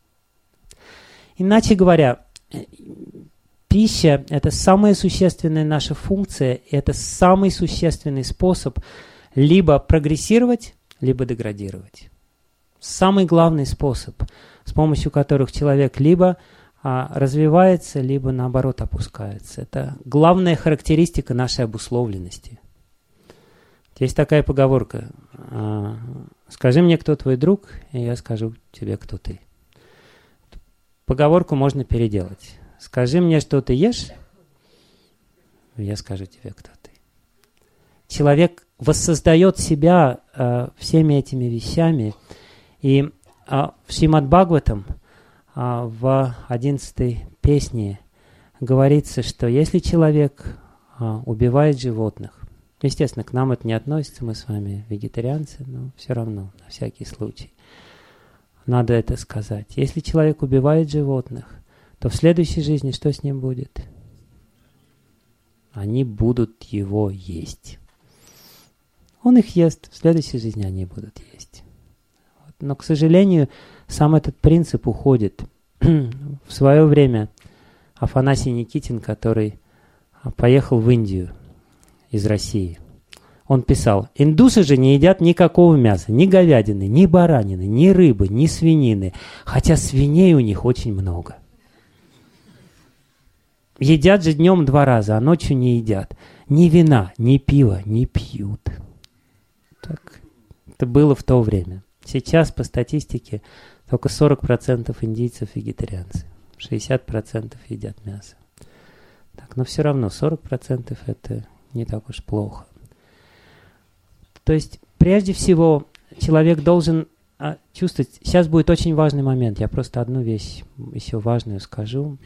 [SPEAKER 1] Иначе говоря, пища – это самая существенная наша функция, это самый существенный способ либо прогрессировать, либо деградировать. Самый главный способ, с помощью которых человек либо развивается, либо наоборот опускается. Это главная характеристика нашей обусловленности. Есть такая поговорка: «Скажи мне, кто твой друг, и я скажу тебе, кто ты». Поговорку можно переделать. Скажи мне, что ты ешь, я скажу тебе, кто ты. Человек воссоздает себя всеми этими вещами. И в Шримад-Бхагаватам в 11-й песне говорится, что если человек убивает животных, естественно, к нам это не относится, мы с вами вегетарианцы, но все равно, на всякий случай, надо это сказать. Если человек убивает животных, то в следующей жизни что с ним будет? Они будут его есть. Он их ест, в следующей жизни они будут есть. Но, к сожалению, сам этот принцип уходит. В свое время Афанасий Никитин, который поехал в Индию из России, Он писал: индусы же не едят никакого мяса, ни говядины, ни баранины, ни рыбы, ни свинины, хотя свиней у них очень много. Едят же днем 2 раза, а ночью не едят. Ни вина, ни пива не пьют. Так это было в то время. Сейчас по статистике только 40% индийцев вегетарианцы. 60% едят мясо. Так, но все равно 40% это не так уж плохо. То есть, прежде всего, человек должен чувствовать... Сейчас будет очень важный момент. Я просто одну вещь еще важную скажу,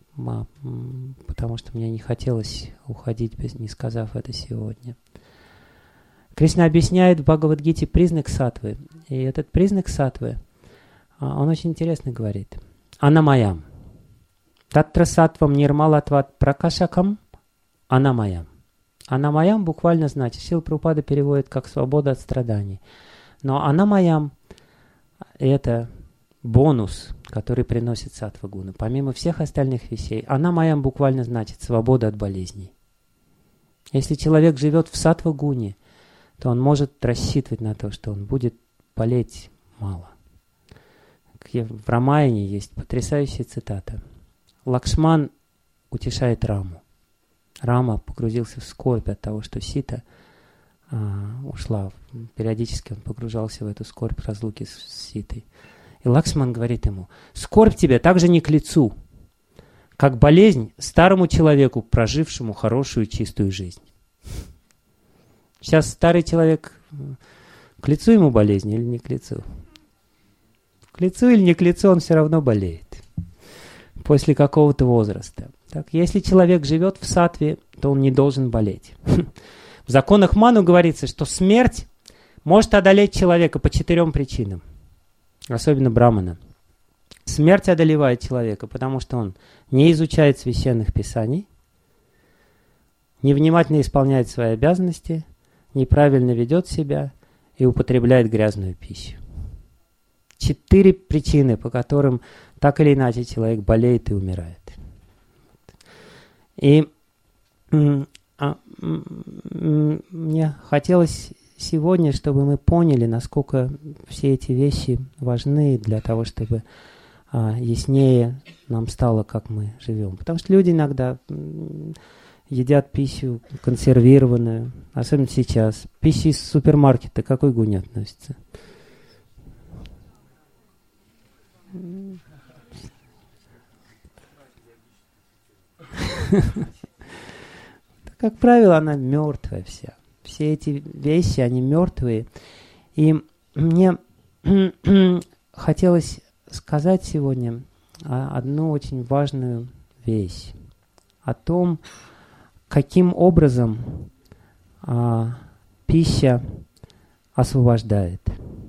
[SPEAKER 1] потому что мне не хотелось уходить, не сказав это сегодня. Кришна объясняет в Бхагавад-гите признак саттвы. И этот признак саттвы, он очень интересно говорит. Анамаям. Таттра саттвам нирмалатват пракашакам анамаям. Анамаям буквально значит, Шрила Прабхупада переводит как свобода от страданий. Но анамаям это бонус, который приносит саттва-гуна. Помимо всех остальных вещей, анамаям буквально значит свобода от болезней. Если человек живет в саттва-гуне, то он может рассчитывать на то, что он будет болеть мало. В Рамаяне есть потрясающая цитата. Лакшман утешает Раму. Рама погрузился в скорбь от того, что Сита ушла. Периодически он погружался в эту скорбь разлуки с Ситой. И Лакшман говорит ему: скорбь тебе также не к лицу, как болезнь старому человеку, прожившему хорошую чистую жизнь. Сейчас старый человек, к лицу ему болезнь или не к лицу? К лицу или не к лицу, он все равно болеет. После какого-то возраста. Так, если человек живет в саттве, то он не должен болеть. В законах Ману говорится, что смерть может одолеть человека по 4 причинам. Особенно брамана. Смерть одолевает человека, потому что он не изучает священных писаний, невнимательно исполняет свои обязанности, неправильно ведет себя и употребляет грязную пищу. 4 причины, по которым так или иначе человек болеет и умирает. И мне хотелось сегодня, чтобы мы поняли, насколько все эти вещи важны для того, чтобы яснее нам стало, как мы живем. Потому что люди иногда едят пищу консервированную, особенно сейчас. Пища из супермаркета к какой гуне относится? Как правило, она мертвая вся. Все эти вещи, они мертвые. И мне хотелось сказать сегодня одну очень важную вещь. О том, каким образом пища освобождает.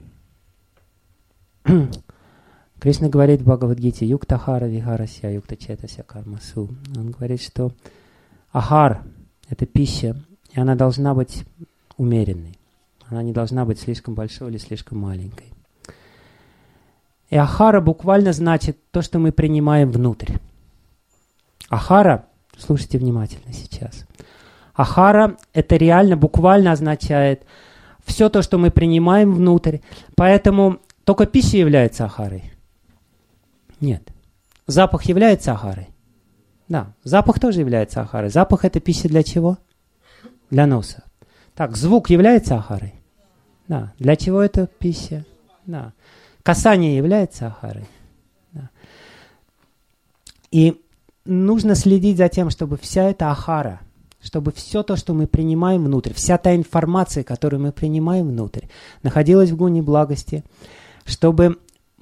[SPEAKER 1] Кришна говорит в Бхагавад-гите: «Юктахара вихарася, юктачетася кармасу». Он говорит, что ахар – это пища, и она должна быть умеренной. Она не должна быть слишком большой или слишком маленькой. И ахара буквально значит то, что мы принимаем внутрь. Ахара, слушайте внимательно сейчас. Ахара – это реально, буквально означает все то, что мы принимаем внутрь. Поэтому только пища является ахарой. Нет. Запах является ахарой? Да. Запах тоже является ахарой. Запах – это пища для чего? Для носа. Так, звук является ахарой? Да. Для чего это пища? Да. Касание является ахарой? Да. И нужно следить за тем, чтобы вся эта ахара, чтобы все то, что мы принимаем внутрь, вся та информация, которую мы принимаем внутрь, находилась в гуне благости, чтобы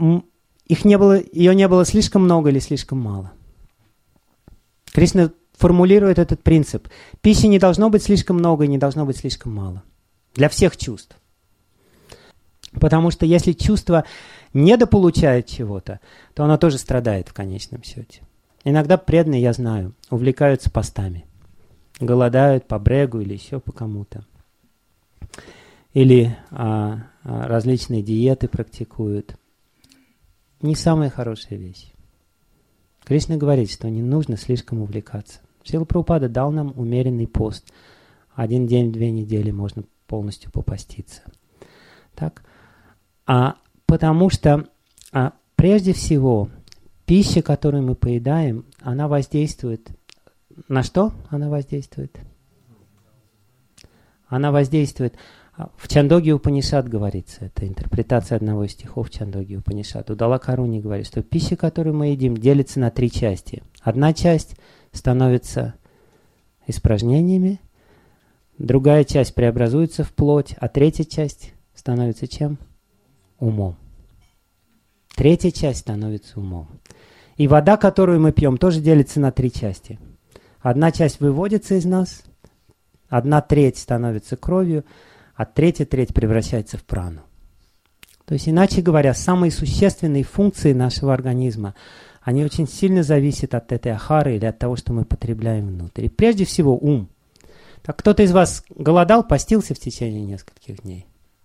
[SPEAKER 1] ее не было слишком много или слишком мало. Кришна формулирует этот принцип. Пищи не должно быть слишком много и не должно быть слишком мало. Для всех чувств. Потому что если чувство недополучает чего-то, то оно тоже страдает в конечном счете. Иногда преданные, я знаю, увлекаются постами. Голодают по брегу или еще по кому-то. Или различные диеты практикуют. Не самая хорошая вещь. Кришна говорит, что не нужно слишком увлекаться. Шрила Прабхупада дал нам умеренный пост. 1 день, 2 недели можно полностью попаститься. Так? Потому что прежде всего пища, которую мы поедаем, она воздействует. На что она воздействует? Она воздействует. В Чандоги Упанишад говорится, это интерпретация одного из стихов Чандоги Упанишад. Удалакаруни говорит, что пища, которую мы едим, делится на 3 части. Одна часть становится испражнениями, другая часть преобразуется в плоть, а третья часть становится чем? Умом. Третья часть становится умом. И вода, которую мы пьем, тоже делится на 3 части. Одна часть выводится из нас, 1/3 становится кровью, а 1/3 превращается в прану. То есть, иначе говоря, самые существенные функции нашего организма, они очень сильно зависят от этой ахары или от того, что мы потребляем внутрь. И прежде всего ум. Так кто-то из вас голодал, постился в течение нескольких дней?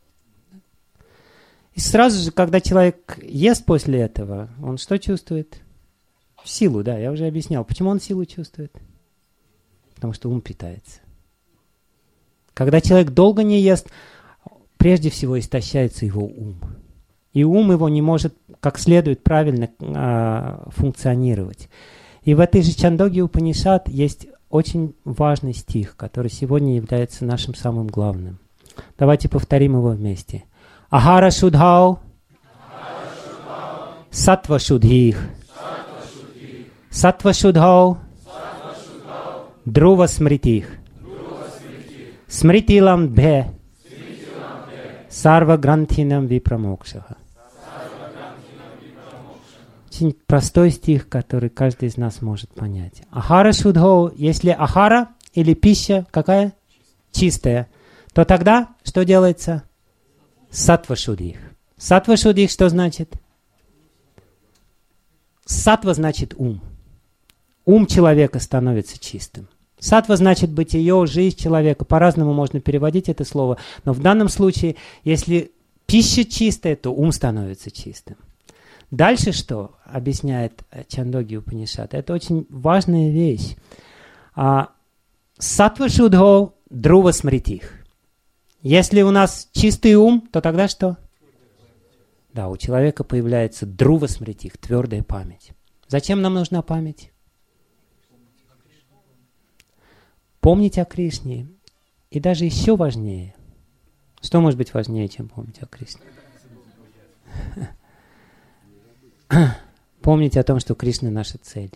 [SPEAKER 1] И сразу же, когда человек ест после этого, он что чувствует? Силу, да, я уже объяснял. Почему он силу чувствует? Потому что ум питается. Когда человек долго не ест, прежде всего истощается его ум. И ум его не может как следует правильно функционировать. И в этой же Чандоге Упанишад есть очень важный стих, который сегодня является нашим самым главным. Давайте повторим его вместе. Ахара шудхау, сатва шудхих, сатва шудхау, друва смритих, смритилам бхе, сарва грантхинам випрамокшаха. Очень простой стих, который каждый из нас может понять. Ахара шудхау, если ахара или пища какая? Чистая, то тогда что делается? Сатва шудхих. Сатва шудхих что значит? Сатва значит ум. Ум человека становится чистым. Сатва значит бытие, жизнь человека. По-разному можно переводить это слово. Но в данном случае, если пища чистая, то ум становится чистым. Дальше что объясняет Чандоги Упанишад? Это очень важная вещь. Сатва шудхо друва смритих. Если у нас чистый ум, то тогда что? Да, у человека появляется друва смритих, твердая память. Зачем нам нужна память? Помнить о Кришне. И даже еще важнее. Что может быть важнее, чем помнить о Кришне? Помнить о том, что Кришна наша цель.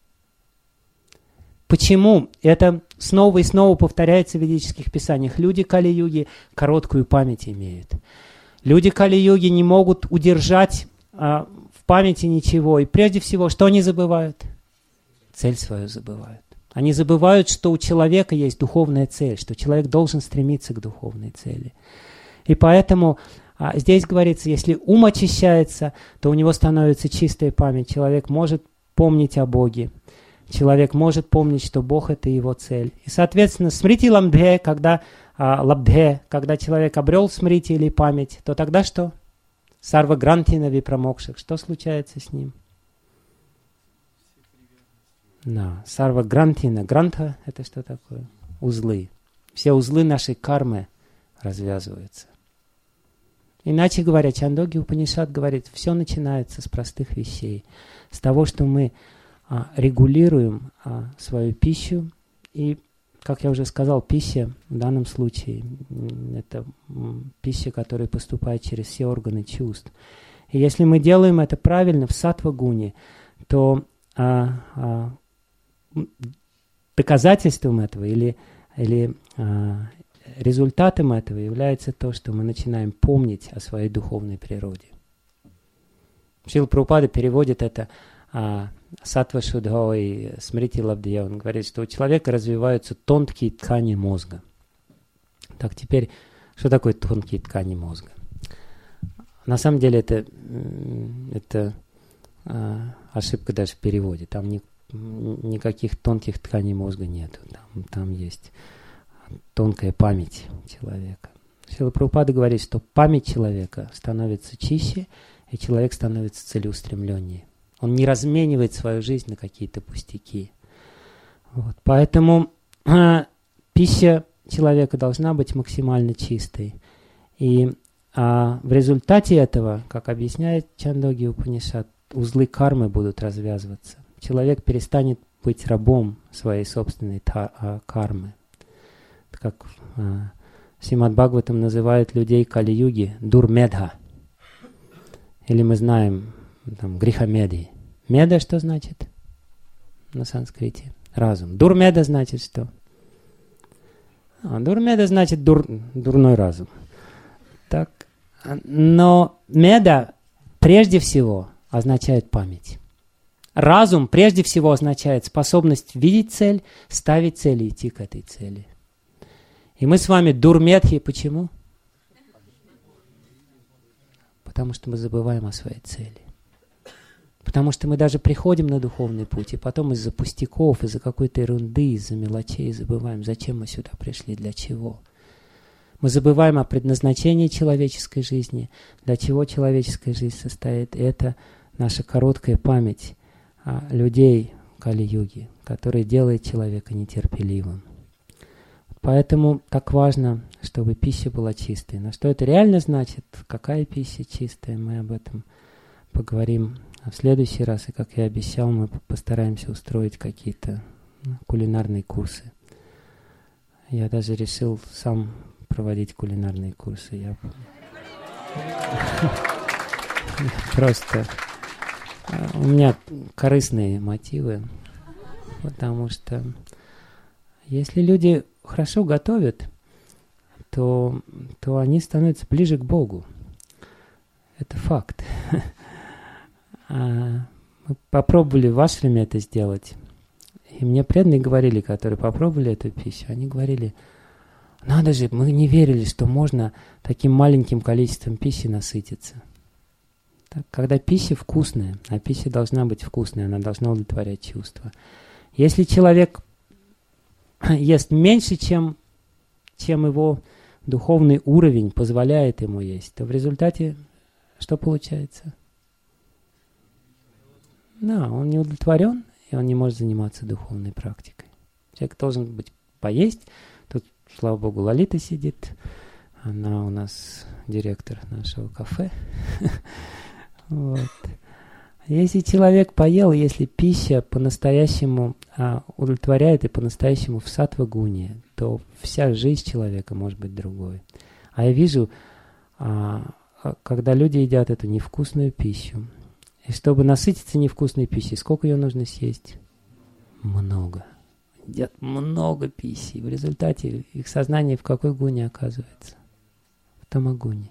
[SPEAKER 1] Почему? Это снова и снова повторяется в ведических писаниях. Люди Кали-юги короткую память имеют. Люди Кали-юги не могут удержать в памяти ничего. И прежде всего, что они забывают? Цель свою забывают. Они забывают, что у человека есть духовная цель, что человек должен стремиться к духовной цели. И поэтому здесь говорится, если ум очищается, то у него становится чистая память. Человек может помнить о Боге. Человек может помнить, что Бог — это его цель. И, соответственно, смрити ламбхе, когда человек обрел смрити или память, то тогда что? Сарва грантхина випрамокшах. Что случается с ним? Да, сарва грантхина. Грантха — это что такое? Узлы. Все узлы нашей кармы развязываются. Иначе говоря, Чандоги Упанишад говорит, все начинается с простых вещей. С того, что мы регулируем свою пищу. И, как я уже сказал, пища в данном случае это пища, которая поступает через все органы чувств. И если мы делаем это правильно в саттва-гуне, то доказательством этого или результатом этого является то, что мы начинаем помнить о своей духовной природе. Шрила Прабхупада переводит это саттва шудхо и смрити лабдхия. Он говорит, что у человека развиваются тонкие ткани мозга. Так, теперь, что такое тонкие ткани мозга? На самом деле это ошибка даже в переводе. Там никаких тонких тканей мозга нет. Там есть тонкая память человека. Шрила Прабхупада говорит, что память человека становится чище, и человек становится целеустремленнее. Он не разменивает свою жизнь на какие-то пустяки. Вот. Поэтому пища человека должна быть максимально чистой. И в результате этого, как объясняет Чандогья Упанишад, узлы кармы будут развязываться. Человек перестанет быть рабом своей собственной кармы. Как Шримад Бхагаватам называют людей Кали-юги дурмедха. Или мы знаем там, грехомедии. Меда что значит на санскрите? Разум. Дурмеда значит что? Дурмеда значит дурной разум. Так. Но меда прежде всего означает память. Разум прежде всего означает способность видеть цель, ставить цель и идти к этой цели. И мы с вами дурмедхи. Почему? Потому что мы забываем о своей цели. Потому что мы даже приходим на духовный путь, и потом из-за пустяков, из-за какой-то ерунды, из-за мелочей забываем, зачем мы сюда пришли, для чего. Мы забываем о предназначении человеческой жизни, для чего человеческая жизнь состоит. И это наша короткая память людей Кали-юги, которая делает человека нетерпеливым. Поэтому так важно, чтобы пища была чистой. Но что это реально значит, какая пища чистая, мы об этом поговорим в следующий раз. И, как я обещал, мы постараемся устроить какие-то кулинарные курсы. Я даже решил сам проводить кулинарные курсы. Я просто... У меня корыстные мотивы, потому что если люди хорошо готовят, то они становятся ближе к Богу. Это факт. Мы попробовали в ашраме это сделать. И мне преданные говорили, которые попробовали эту пищу, они говорили, надо же, мы не верили, что можно таким маленьким количеством пищи насытиться. Так, когда пища вкусная, а пища должна быть вкусной, она должна удовлетворять чувства. Если человек ест меньше, чем его духовный уровень позволяет ему есть, то в результате что получается? Да, он не удовлетворен, и он не может заниматься духовной практикой. Человек должен быть поесть. Тут, слава Богу, Лалита сидит. Она у нас директор нашего кафе. Вот. Если человек поел, если пища по-настоящему удовлетворяет и по-настоящему в саттва-гуне, то вся жизнь человека может быть другой. А я вижу, когда люди едят эту невкусную пищу, и чтобы насытиться невкусной пищей, сколько ее нужно съесть? Много. Едят много пищи. И в результате их сознание в какой гуне оказывается? В тамагуне.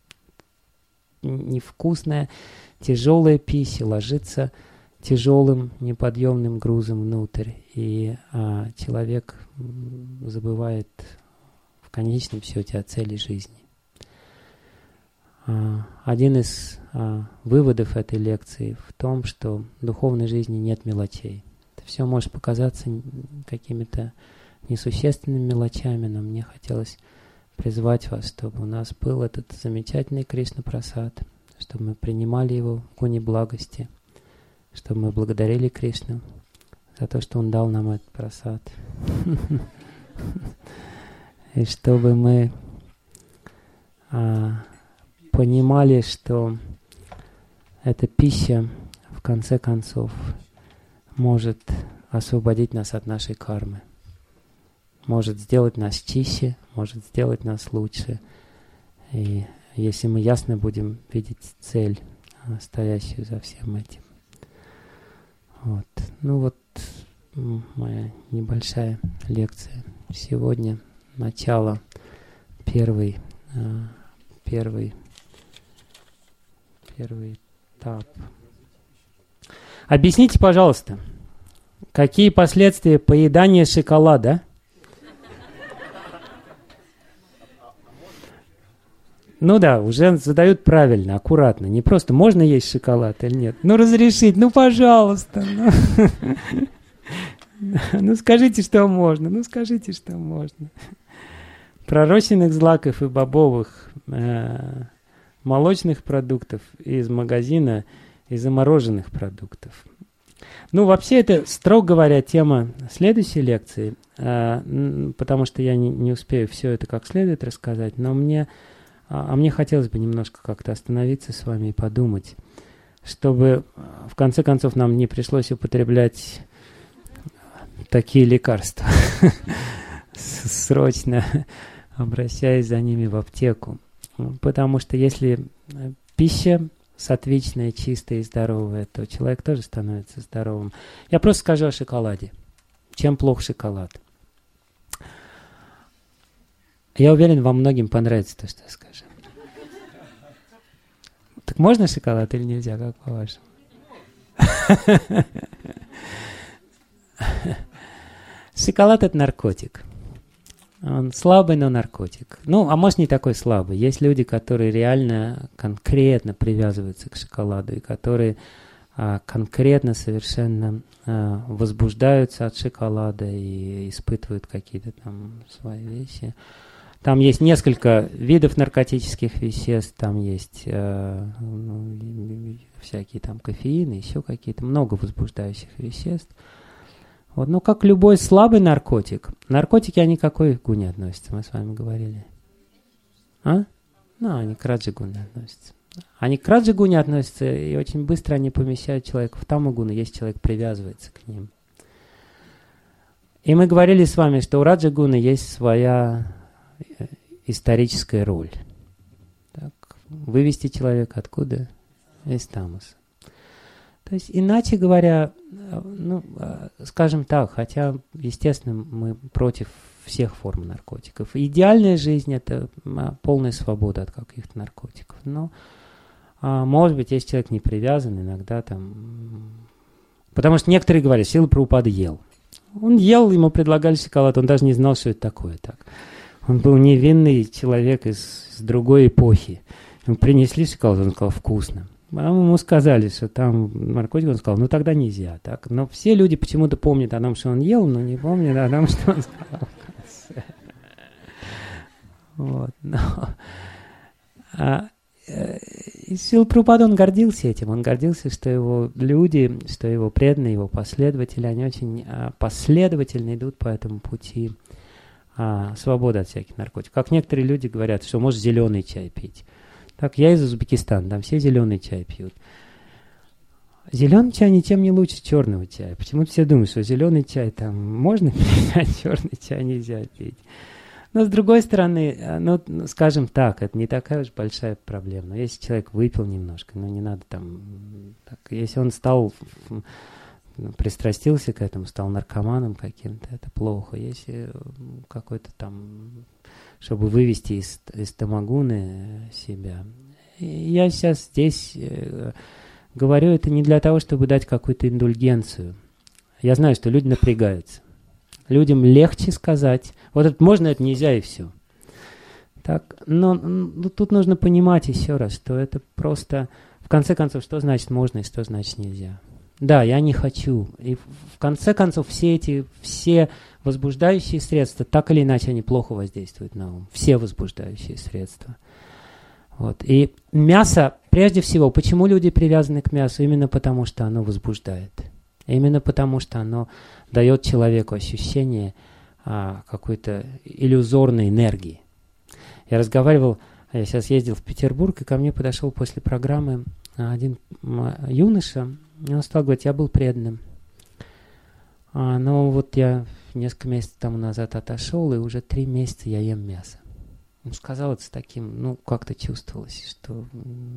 [SPEAKER 1] Невкусная, тяжелая пища ложится тяжелым, неподъемным грузом внутрь. И человек забывает в конечном счете о цели жизни. Один из выводов этой лекции в том, что в духовной жизни нет мелочей. Это все может показаться какими-то несущественными мелочами, но мне хотелось призвать вас, чтобы у нас был этот замечательный Кришна-прасад, чтобы мы принимали его в гуне благости, чтобы мы благодарили Кришну за то, что Он дал нам этот прасад. И чтобы мы понимали, что эта пища, в конце концов, может освободить нас от нашей кармы, может сделать нас чище, может сделать нас лучше. И если мы ясно будем видеть цель, стоящую за всем этим. Вот. Ну вот моя небольшая лекция сегодня, начало первый этап. Объясните, пожалуйста, какие последствия поедания шоколада? Ну да, уже задают правильно, аккуратно. Не просто можно есть шоколад или нет. Ну разрешить, ну пожалуйста. Ну скажите, что можно. Ну скажите, что можно. Пророщенных злаков и бобовых молочных продуктов из магазина и замороженных продуктов. Ну, вообще, это, строго говоря, тема следующей лекции, потому что я не успею все это как следует рассказать, но мне хотелось бы немножко как-то остановиться с вами и подумать, чтобы в конце концов нам не пришлось употреблять такие лекарства, срочно обращаясь за ними в аптеку. Потому что если пища сатвичная, чистая и здоровая, то человек тоже становится здоровым. Я просто скажу о шоколаде. Чем плох шоколад? Я уверен, вам многим понравится то, что я скажу. Так можно шоколад или нельзя, как по-вашему? Шоколад – это наркотик. Он слабый, но наркотик. Ну, а может, не такой слабый. Есть люди, которые реально конкретно привязываются к шоколаду и которые конкретно совершенно возбуждаются от шоколада и испытывают какие-то там свои вещи. Там есть несколько видов наркотических веществ, там есть всякие там кофеины, еще какие-то, много возбуждающих веществ. Вот, ну, как любой слабый наркотик. Наркотики, они к какой гуне относятся, мы с вами говорили? А? Ну, они к раджа-гуне относятся. Они к раджа-гуне относятся, и очень быстро они помещают человека в тамагуну, если человек привязывается к ним. И мы говорили с вами, что у раджа-гуны есть своя историческая роль. Так, вывести человека откуда? Из тамаса. То есть, иначе говоря, ну, скажем так, хотя, естественно, мы против всех форм наркотиков. Идеальная жизнь – это полная свобода от каких-то наркотиков. Но, может быть, если человек не привязан, иногда там… Потому что некоторые говорят, Шрила Прабхупада ел. Он ел, ему предлагали шоколад, он даже не знал, что это такое. Так. Он был невинный человек из другой эпохи. Ему принесли шоколад, он сказал, вкусно. А ему сказали, что там наркотик, он сказал, ну тогда нельзя. Так? Но все люди почему-то помнят о том, что он ел, но не помнят о том, что он сказал в конце. Вот. И Шрила Прабхупада, он гордился этим. Он гордился, что его люди, что его преданные, его последователи, они очень последовательно идут по этому пути свободы от всяких наркотиков. Как некоторые люди говорят, что может зеленый чай пить. Так, я из Узбекистана, там все зеленый чай пьют. Зеленый чай ничем не лучше черного чая. Почему-то все думают, что зеленый чай там можно пить, а черный чай нельзя пить. Но с другой стороны, ну, скажем так, это не такая уж большая проблема. Но если человек выпил немножко, ну, не надо там… Так, если он пристрастился к этому, стал наркоманом каким-то, это плохо. Если какой-то там… чтобы вывести из тамагуны себя. Я сейчас здесь говорю это не для того, чтобы дать какую-то индульгенцию. Я знаю, что люди напрягаются. Людям легче сказать, вот это можно, это нельзя и все. Так, но тут нужно понимать еще раз, что это просто, в конце концов, что значит можно и что значит нельзя. Да, я не хочу. И в конце концов все возбуждающие средства, так или иначе, они плохо воздействуют на ум. Все возбуждающие средства. Вот. И мясо, прежде всего, почему люди привязаны к мясу? Именно потому, что оно возбуждает. Именно потому, что оно дает человеку ощущение какой-то иллюзорной энергии. Я сейчас ездил в Петербург, и ко мне подошел после программы один юноша, и он стал говорить, я был преданным. Но вот я несколько месяцев тому назад отошел, и уже 3 месяца я ем мясо. Он сказал это с таким, ну, как-то чувствовалось, что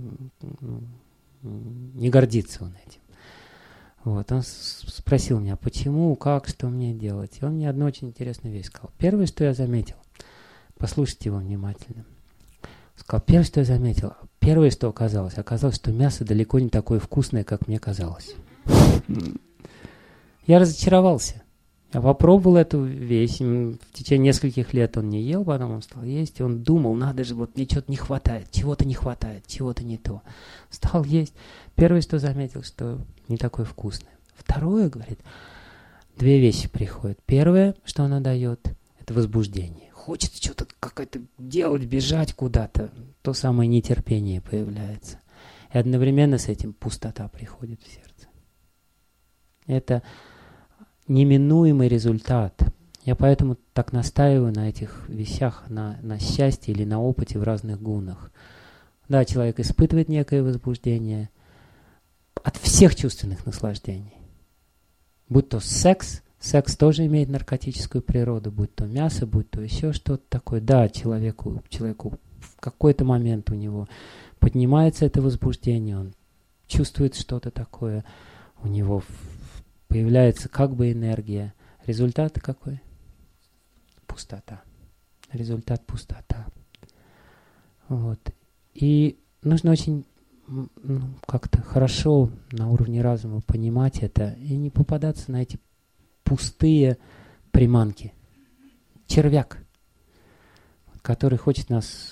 [SPEAKER 1] не гордится он этим. Вот, он спросил меня, почему, как, что мне делать. И он мне одну очень интересную вещь сказал. Первое, что я заметил, послушайте его внимательно. Сказал, первое, что я заметил, первое, что оказалось, что мясо далеко не такое вкусное, как мне казалось. Я разочаровался. Я попробовал эту вещь. В течение нескольких лет он не ел, потом он стал есть. И он думал, надо же, вот мне что-то не хватает, чего-то не то. Стал есть. Первое, что заметил, что не такое вкусное. Второе, говорит, 2 вещи приходят. Первое, что оно дает, это возбуждение. Хочется что-то какое-то делать, бежать куда-то. То самое нетерпение появляется. И одновременно с этим пустота приходит в сердце. Это неминуемый результат. Я поэтому так настаиваю на этих вещах, на счастье или на опыте в разных гунах. Да, человек испытывает некое возбуждение от всех чувственных наслаждений. Будь то секс тоже имеет наркотическую природу, будь то мясо, будь то еще что-то такое. Да, человеку в какой-то момент у него поднимается это возбуждение, он чувствует что-то такое, у него появляется как бы энергия. Результат какой? Пустота. Результат пустота. Вот. И нужно очень как-то хорошо на уровне разума понимать это и не попадаться на эти пустые приманки. Червяк, который хочет нас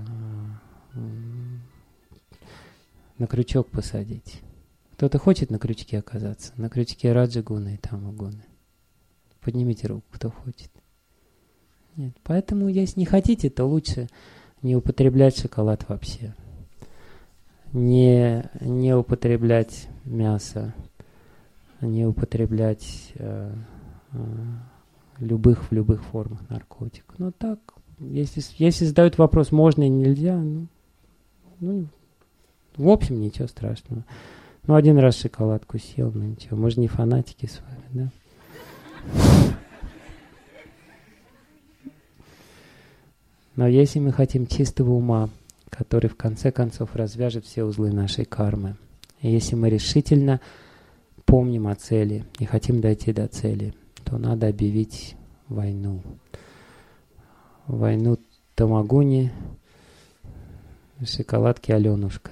[SPEAKER 1] на крючок посадить. Кто-то хочет на крючке оказаться, на крючке раджа-гуны и тамагуны. Поднимите руку, кто хочет. Нет. Поэтому, если не хотите, то лучше не употреблять шоколад вообще. Не употреблять мясо, не употреблять в любых формах наркотиков. Но так, если задают вопрос, можно и нельзя, в общем, ничего страшного. Один раз шоколадку съел, ничего. Мы же не фанатики с вами, да? Но если мы хотим чистого ума, который в конце концов развяжет все узлы нашей кармы, и если мы решительно помним о цели и хотим дойти до цели, то надо объявить войну. Войну тамагуни, шоколадки Аленушка.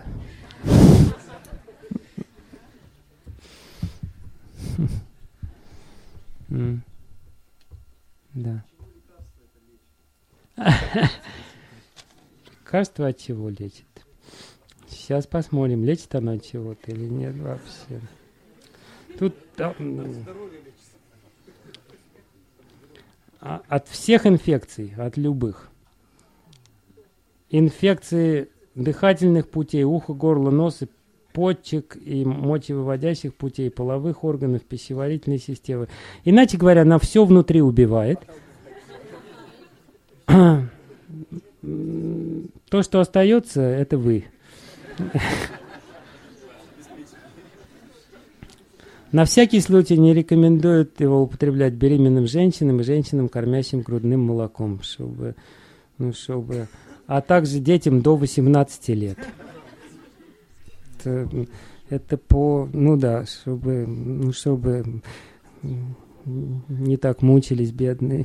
[SPEAKER 1] Да. Лекарство от чего лечит? Сейчас посмотрим, лечит оно от чего-то или нет вообще. Тут от всех инфекций, от любых. Инфекции дыхательных путей, уха, горла, носа, почек и мочевыводящих путей, половых органов, пищеварительной системы. Иначе говоря, она все внутри убивает. То, что остается, это вы. На всякий случай не рекомендуют его употреблять беременным женщинам и женщинам, кормящим грудным молоком, а также детям до 18 лет. Это чтобы не так мучились бедные.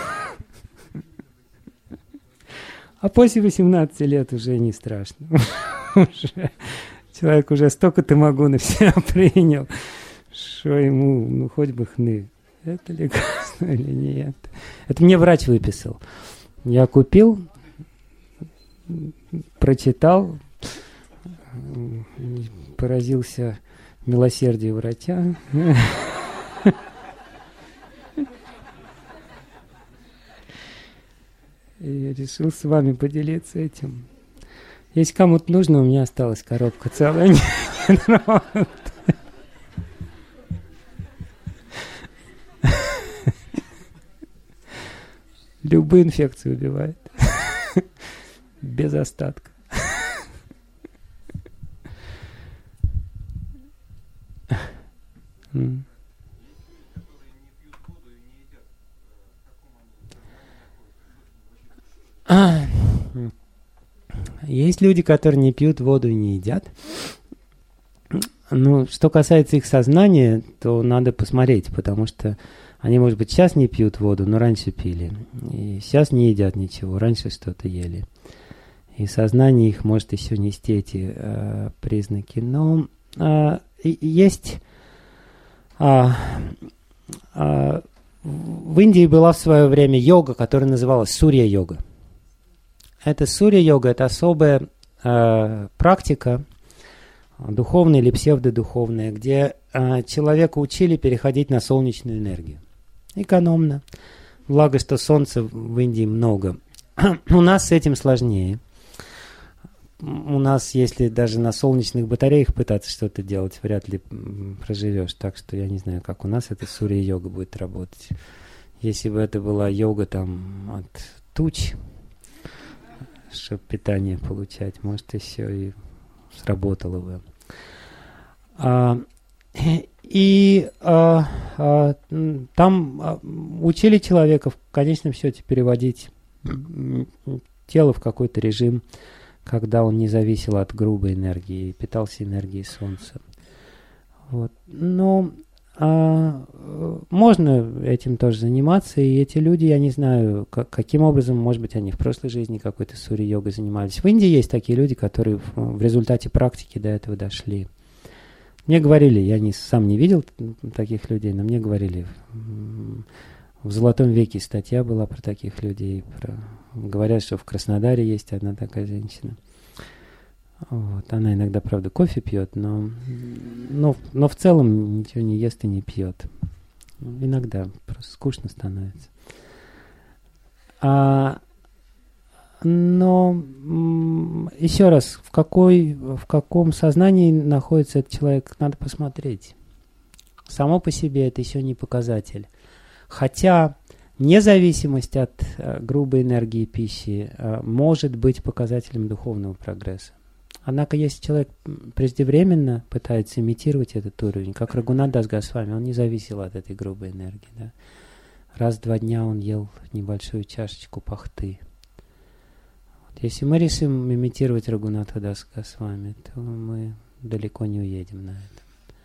[SPEAKER 1] А после 18 лет уже не страшно. Человек уже столько тамагуны все принял, что ему, хоть бы хны. Это лекарство или нет? Это мне врач выписал. Я купил, прочитал, поразился милосердию врача. И решил с вами поделиться этим. Если кому-то нужно, у меня осталась коробка целая. Любые инфекции убивает. Без остатка. Есть люди, которые не пьют воду и не едят. Что касается их сознания, то надо посмотреть, потому что они, может быть, сейчас не пьют воду, но раньше пили. И сейчас не едят ничего, раньше что-то ели. И сознание их может еще нести эти признаки. Но есть... в Индии была в свое время йога, которая называлась сурья-йога. Это сурья-йога, это особая практика, духовная или псевдодуховная, где человека учили переходить на солнечную энергию. Экономно. Благо, что солнца в Индии много. У нас с этим сложнее. у нас, если даже на солнечных батареях пытаться что-то делать, вряд ли проживешь. Так что я не знаю, как у нас эта сурья-йога будет работать. Если бы это была йога там от туч, чтобы питание получать, может, еще и сработало бы. Там учили человека в конечном счете переводить тело в какой-то режим, когда он не зависел от грубой энергии, питался энергией солнца. Вот. Но можно этим тоже заниматься, и эти люди, я не знаю, каким образом, может быть, они в прошлой жизни какой-то сурья-йогой занимались. В Индии есть такие люди, которые в результате практики до этого дошли. Мне говорили, я сам не видел таких людей, но мне говорили, в «Золотом веке» статья была про таких людей. Говорят, что в Краснодаре есть одна такая женщина. Вот. Она иногда, правда, кофе пьет, но в целом ничего не ест и не пьет. Иногда просто скучно становится. Но еще раз, в каком сознании находится этот человек, надо посмотреть. Само по себе это еще не показатель. Хотя независимость от грубой энергии пищи может быть показателем духовного прогресса. Однако, если человек преждевременно пытается имитировать этот уровень, как Рагунат Дас Госвами, он не зависел от этой грубой энергии. Да? Раз в 2 дня он ел небольшую чашечку пахты. Если мы решим имитировать Рагунатха Даса Госвами, то мы далеко не уедем на это.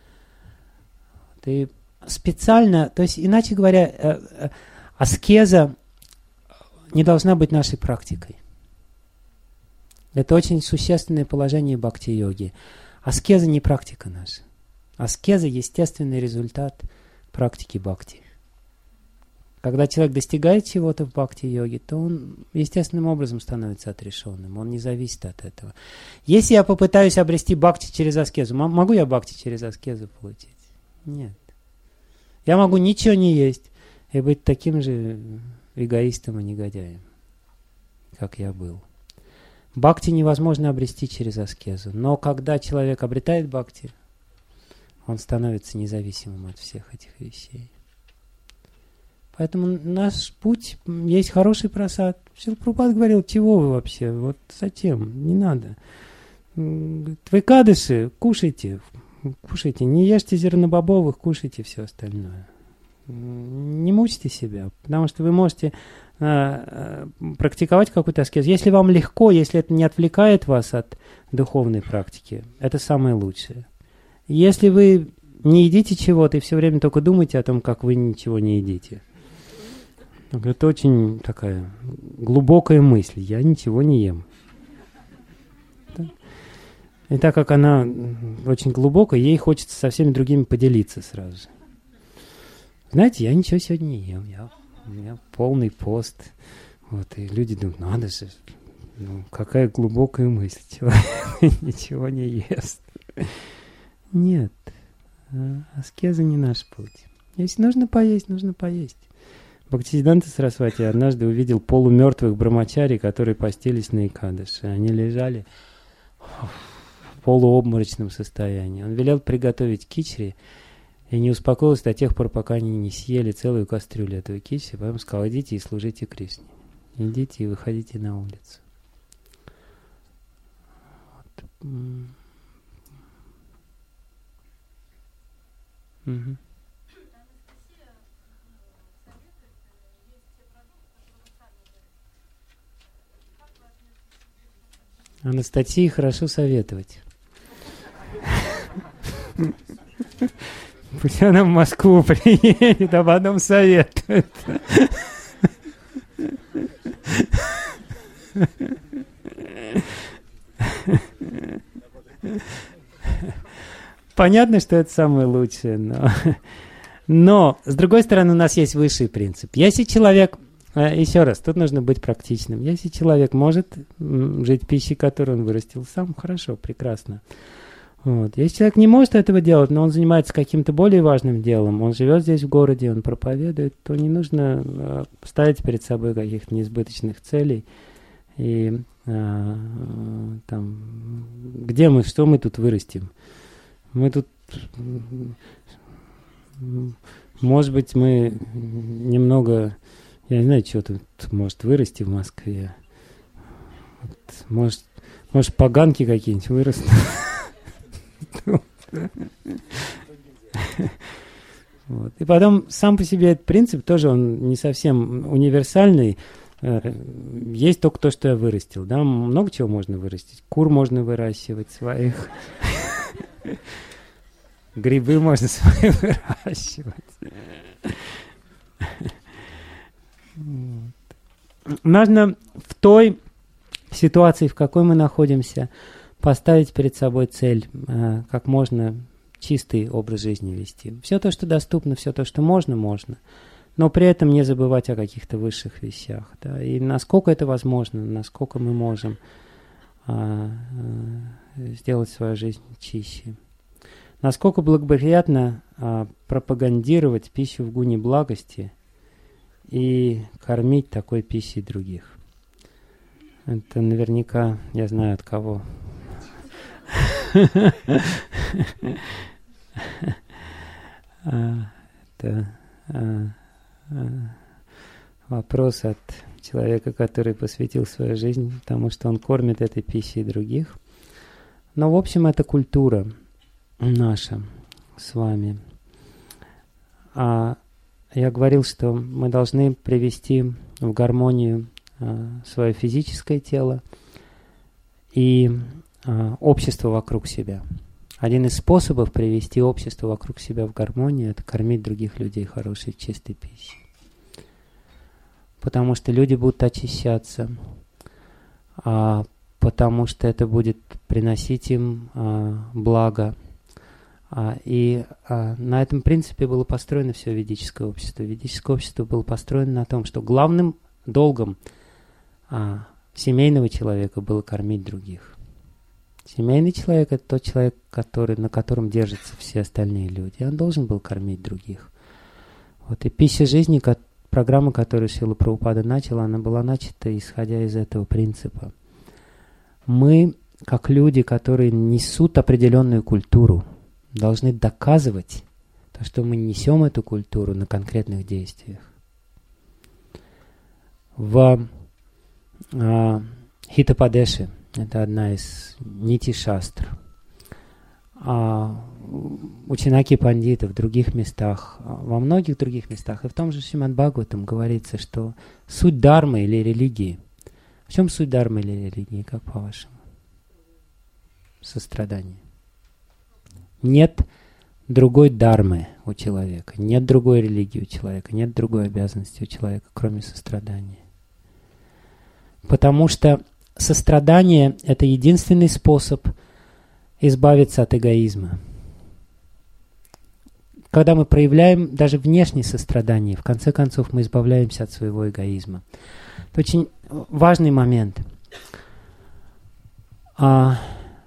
[SPEAKER 1] И специально, то есть, иначе говоря, аскеза не должна быть нашей практикой. Это очень существенное положение бхакти-йоги. Аскеза не практика наша. Аскеза – естественный результат практики бхакти. Когда человек достигает чего-то в бхакти-йоге, то он естественным образом становится отрешенным. Он не зависит от этого. Если я попытаюсь обрести бхакти через аскезу, могу я бхакти через аскезу получить? Нет. Я могу ничего не есть и быть таким же эгоистом и негодяем, как я был. Бхакти невозможно обрести через аскезу. Но когда человек обретает бхакти, он становится независимым от всех этих вещей. Поэтому наш путь, есть хороший прасад. Шрила Прабхупада говорил, чего вы вообще, вот зачем, не надо. Вы кадыши, кушайте, не ешьте зернобобовых, кушайте все остальное. Не мучьте себя, потому что вы можете практиковать какую-то аскезу. Если вам легко, если это не отвлекает вас от духовной практики, это самое лучшее. Если вы не едите чего-то и все время только думаете о том, как вы ничего не едите, это очень такая глубокая мысль. Я ничего не ем. И так как она очень глубокая, ей хочется со всеми другими поделиться сразу же. Знаете, я ничего сегодня не ем. У меня полный пост. Вот, и люди думают, надо же, какая глубокая мысль. Человек ничего не ест. Нет. Аскеза не наш путь. Если нужно поесть, нужно поесть. Бхактисиддханта Сарасвати однажды увидел полумертвых брамачари, которые постились на Экадаши. Они лежали в полуобморочном состоянии. Он велел приготовить кичри и не успокоился до тех пор, пока они не съели целую кастрюлю этого кичри. Потом сказал, идите и служите Кришне. Идите и выходите на улицу. Вот. Угу. Анастасии хорошо советовать. Пусть она в Москву приедет, а потом советует. Понятно, что это самое лучшее, но с другой стороны у нас есть высший принцип. Если человек... Еще раз, тут нужно быть практичным. Если человек может жить пищей, которую он вырастил сам, хорошо, прекрасно. Вот. Если человек не может этого делать, но он занимается каким-то более важным делом, он живет здесь в городе, он проповедует, то не нужно ставить перед собой каких-то неизбыточных целей и там, где мы, что мы тут вырастим? Мы тут, может быть, мы немного, я не знаю, что тут может вырасти в Москве. Вот, может, поганки какие-нибудь вырастут. Вот. И потом сам по себе этот принцип тоже он не совсем универсальный. Есть только то, что я вырастил. Да? Много чего можно вырастить. Кур можно выращивать своих. Грибы можно свои выращивать. Нужно в той ситуации, в какой мы находимся, поставить перед собой цель, как можно чистый образ жизни вести. Все то, что доступно, все то, что можно, можно. Но при этом не забывать о каких-то высших вещах. Да? И насколько это возможно, насколько мы можем сделать свою жизнь чище. Насколько благоприятно пропагандировать пищу в гуне благости и кормить такой пищей других. Это наверняка, я знаю от кого. Это вопрос от человека, который посвятил свою жизнь тому, что он кормит этой пищей других. Но, в общем, это культура наша с вами. Я говорил, что мы должны привести в гармонию свое физическое тело и общество вокруг себя. Один из способов привести общество вокруг себя в гармонию – это кормить других людей хорошей, чистой пищей. Потому что люди будут очищаться, потому что это будет приносить им благо. И на этом принципе было построено все ведическое общество. Ведическое общество было построено на том, что главным долгом семейного человека было кормить других. Семейный человек – это тот человек, на котором держатся все остальные люди. Он должен был кормить других. Вот. И пища жизни, программа, которую Шрила Прабхупада начала, она была начата, исходя из этого принципа. Мы, как люди, которые несут определенную культуру, должны доказывать то, что мы несем эту культуру на конкретных действиях. В Хитападеше, это одна из нити шастр, ученики пандиты в других местах, во многих других местах, и в том же Шримад Бхагаватам говорится, что суть дхармы или религии. В чем суть дхармы или религии, как по-вашему? Сострадание. Нет другой дхармы у человека, нет другой религии у человека, нет другой обязанности у человека, кроме сострадания. Потому что сострадание – это единственный способ избавиться от эгоизма. Когда мы проявляем даже внешнее сострадание, в конце концов мы избавляемся от своего эгоизма. Это очень важный момент. Я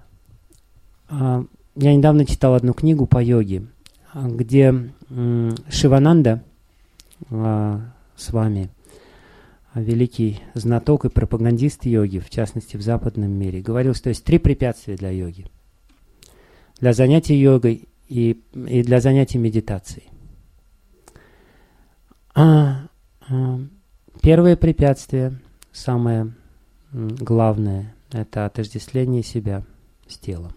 [SPEAKER 1] недавно читал одну книгу по йоге, где Шивананда с вами, великий знаток и пропагандист йоги, в частности в западном мире, говорил, что есть 3 препятствия для йоги. Для занятий йогой и для занятий медитацией. Первое препятствие, самое главное, это отождествление себя с телом.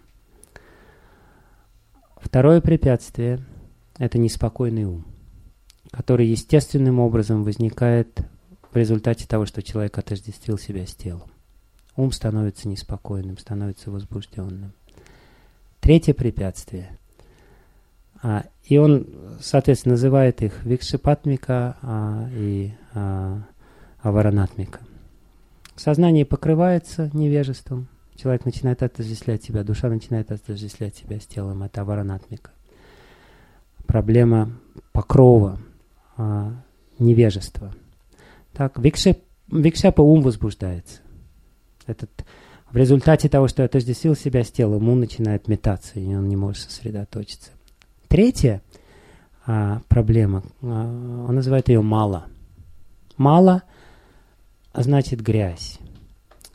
[SPEAKER 1] Второе препятствие – это неспокойный ум, который естественным образом возникает в результате того, что человек отождествил себя с телом. Ум становится неспокойным, становится возбужденным. Третье препятствие, и он, соответственно, называет их викшипатмика и аваранатмика. Сознание покрывается невежеством, человек начинает отождествлять себя, душа начинает отождествлять себя с телом, это аваранатмика. Проблема покрова, невежества. Так, викшапа ум возбуждается. В результате того, что отождествил себя с телом, ум начинает метаться, и он не может сосредоточиться. Третья проблема, он называет ее мала. Мала значит грязь.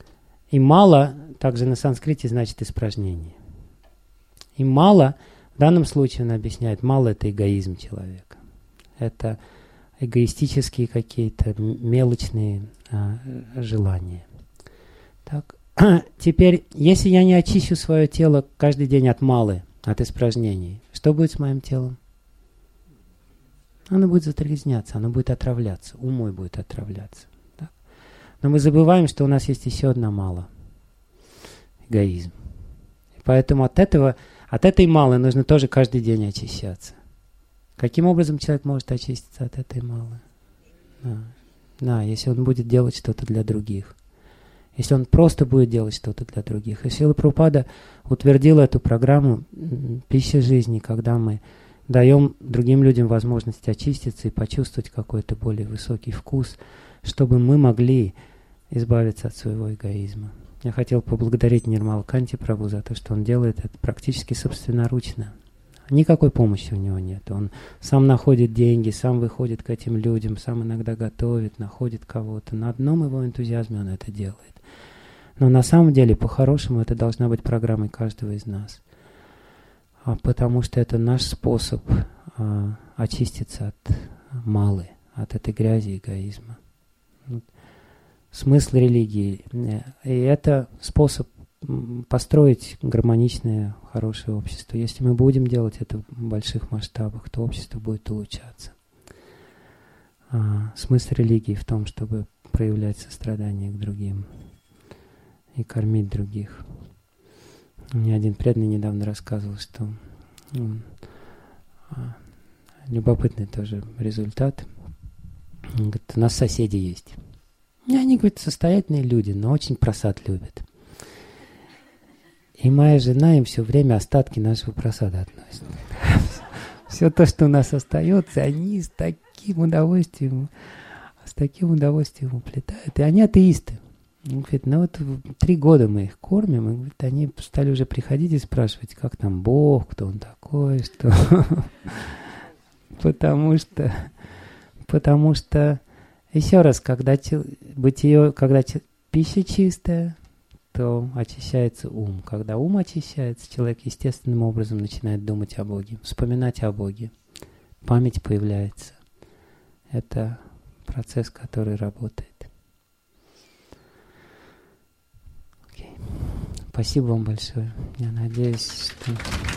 [SPEAKER 1] И мало также на санскрите значит испражнение. И мало, в данном случае он объясняет, мало это эгоизм человека. Это эгоистические какие-то мелочные желания. Так. Теперь, если я не очищу свое тело каждый день от малы, от испражнений, что будет с моим телом? Оно будет загрязняться, оно будет отравляться, ум мой будет отравляться. Так? Но мы забываем, что у нас есть еще одна мала. Эгоизм. И поэтому от этой малы нужно тоже каждый день очищаться. Каким образом человек может очиститься от этой малы? Да, если он будет делать что-то для других. Если он просто будет делать что-то для других. И Шрила Прабхупада утвердил эту программу «Пища жизни», когда мы даем другим людям возможность очиститься и почувствовать какой-то более высокий вкус, чтобы мы могли избавиться от своего эгоизма. Я хотел поблагодарить Нирмала Канти Прабху за то, что он делает это практически собственноручно. Никакой помощи у него нет. Он сам находит деньги, сам выходит к этим людям, сам иногда готовит, находит кого-то. На одном его энтузиазме он это делает. Но на самом деле, по-хорошему, это должна быть программой каждого из нас. Потому что это наш способ очиститься от малы, от этой грязи эгоизма. Смысл религии. И это способ построить гармоничное, хорошее общество. Если мы будем делать это в больших масштабах, то общество будет улучшаться. Смысл религии в том, чтобы проявлять сострадание к другим и кормить других. Мне один преданный недавно рассказывал, что любопытный тоже результат. Он говорит, у нас соседи есть. И они, говорит, состоятельные люди, но очень просад любят. И моя жена им все время остатки нашего просада относит. Все то, что у нас остается, они с таким удовольствием уплетают. И они атеисты. Он говорит, ну вот 3 года мы их кормим, и говорит, они стали уже приходить и спрашивать, как там Бог, кто он такой, что... Потому что, еще раз, когда пища чистая, то очищается ум. Когда ум очищается, человек естественным образом начинает думать о Боге, вспоминать о Боге. Память появляется. Это процесс, который работает. Спасибо вам большое. Я надеюсь, что...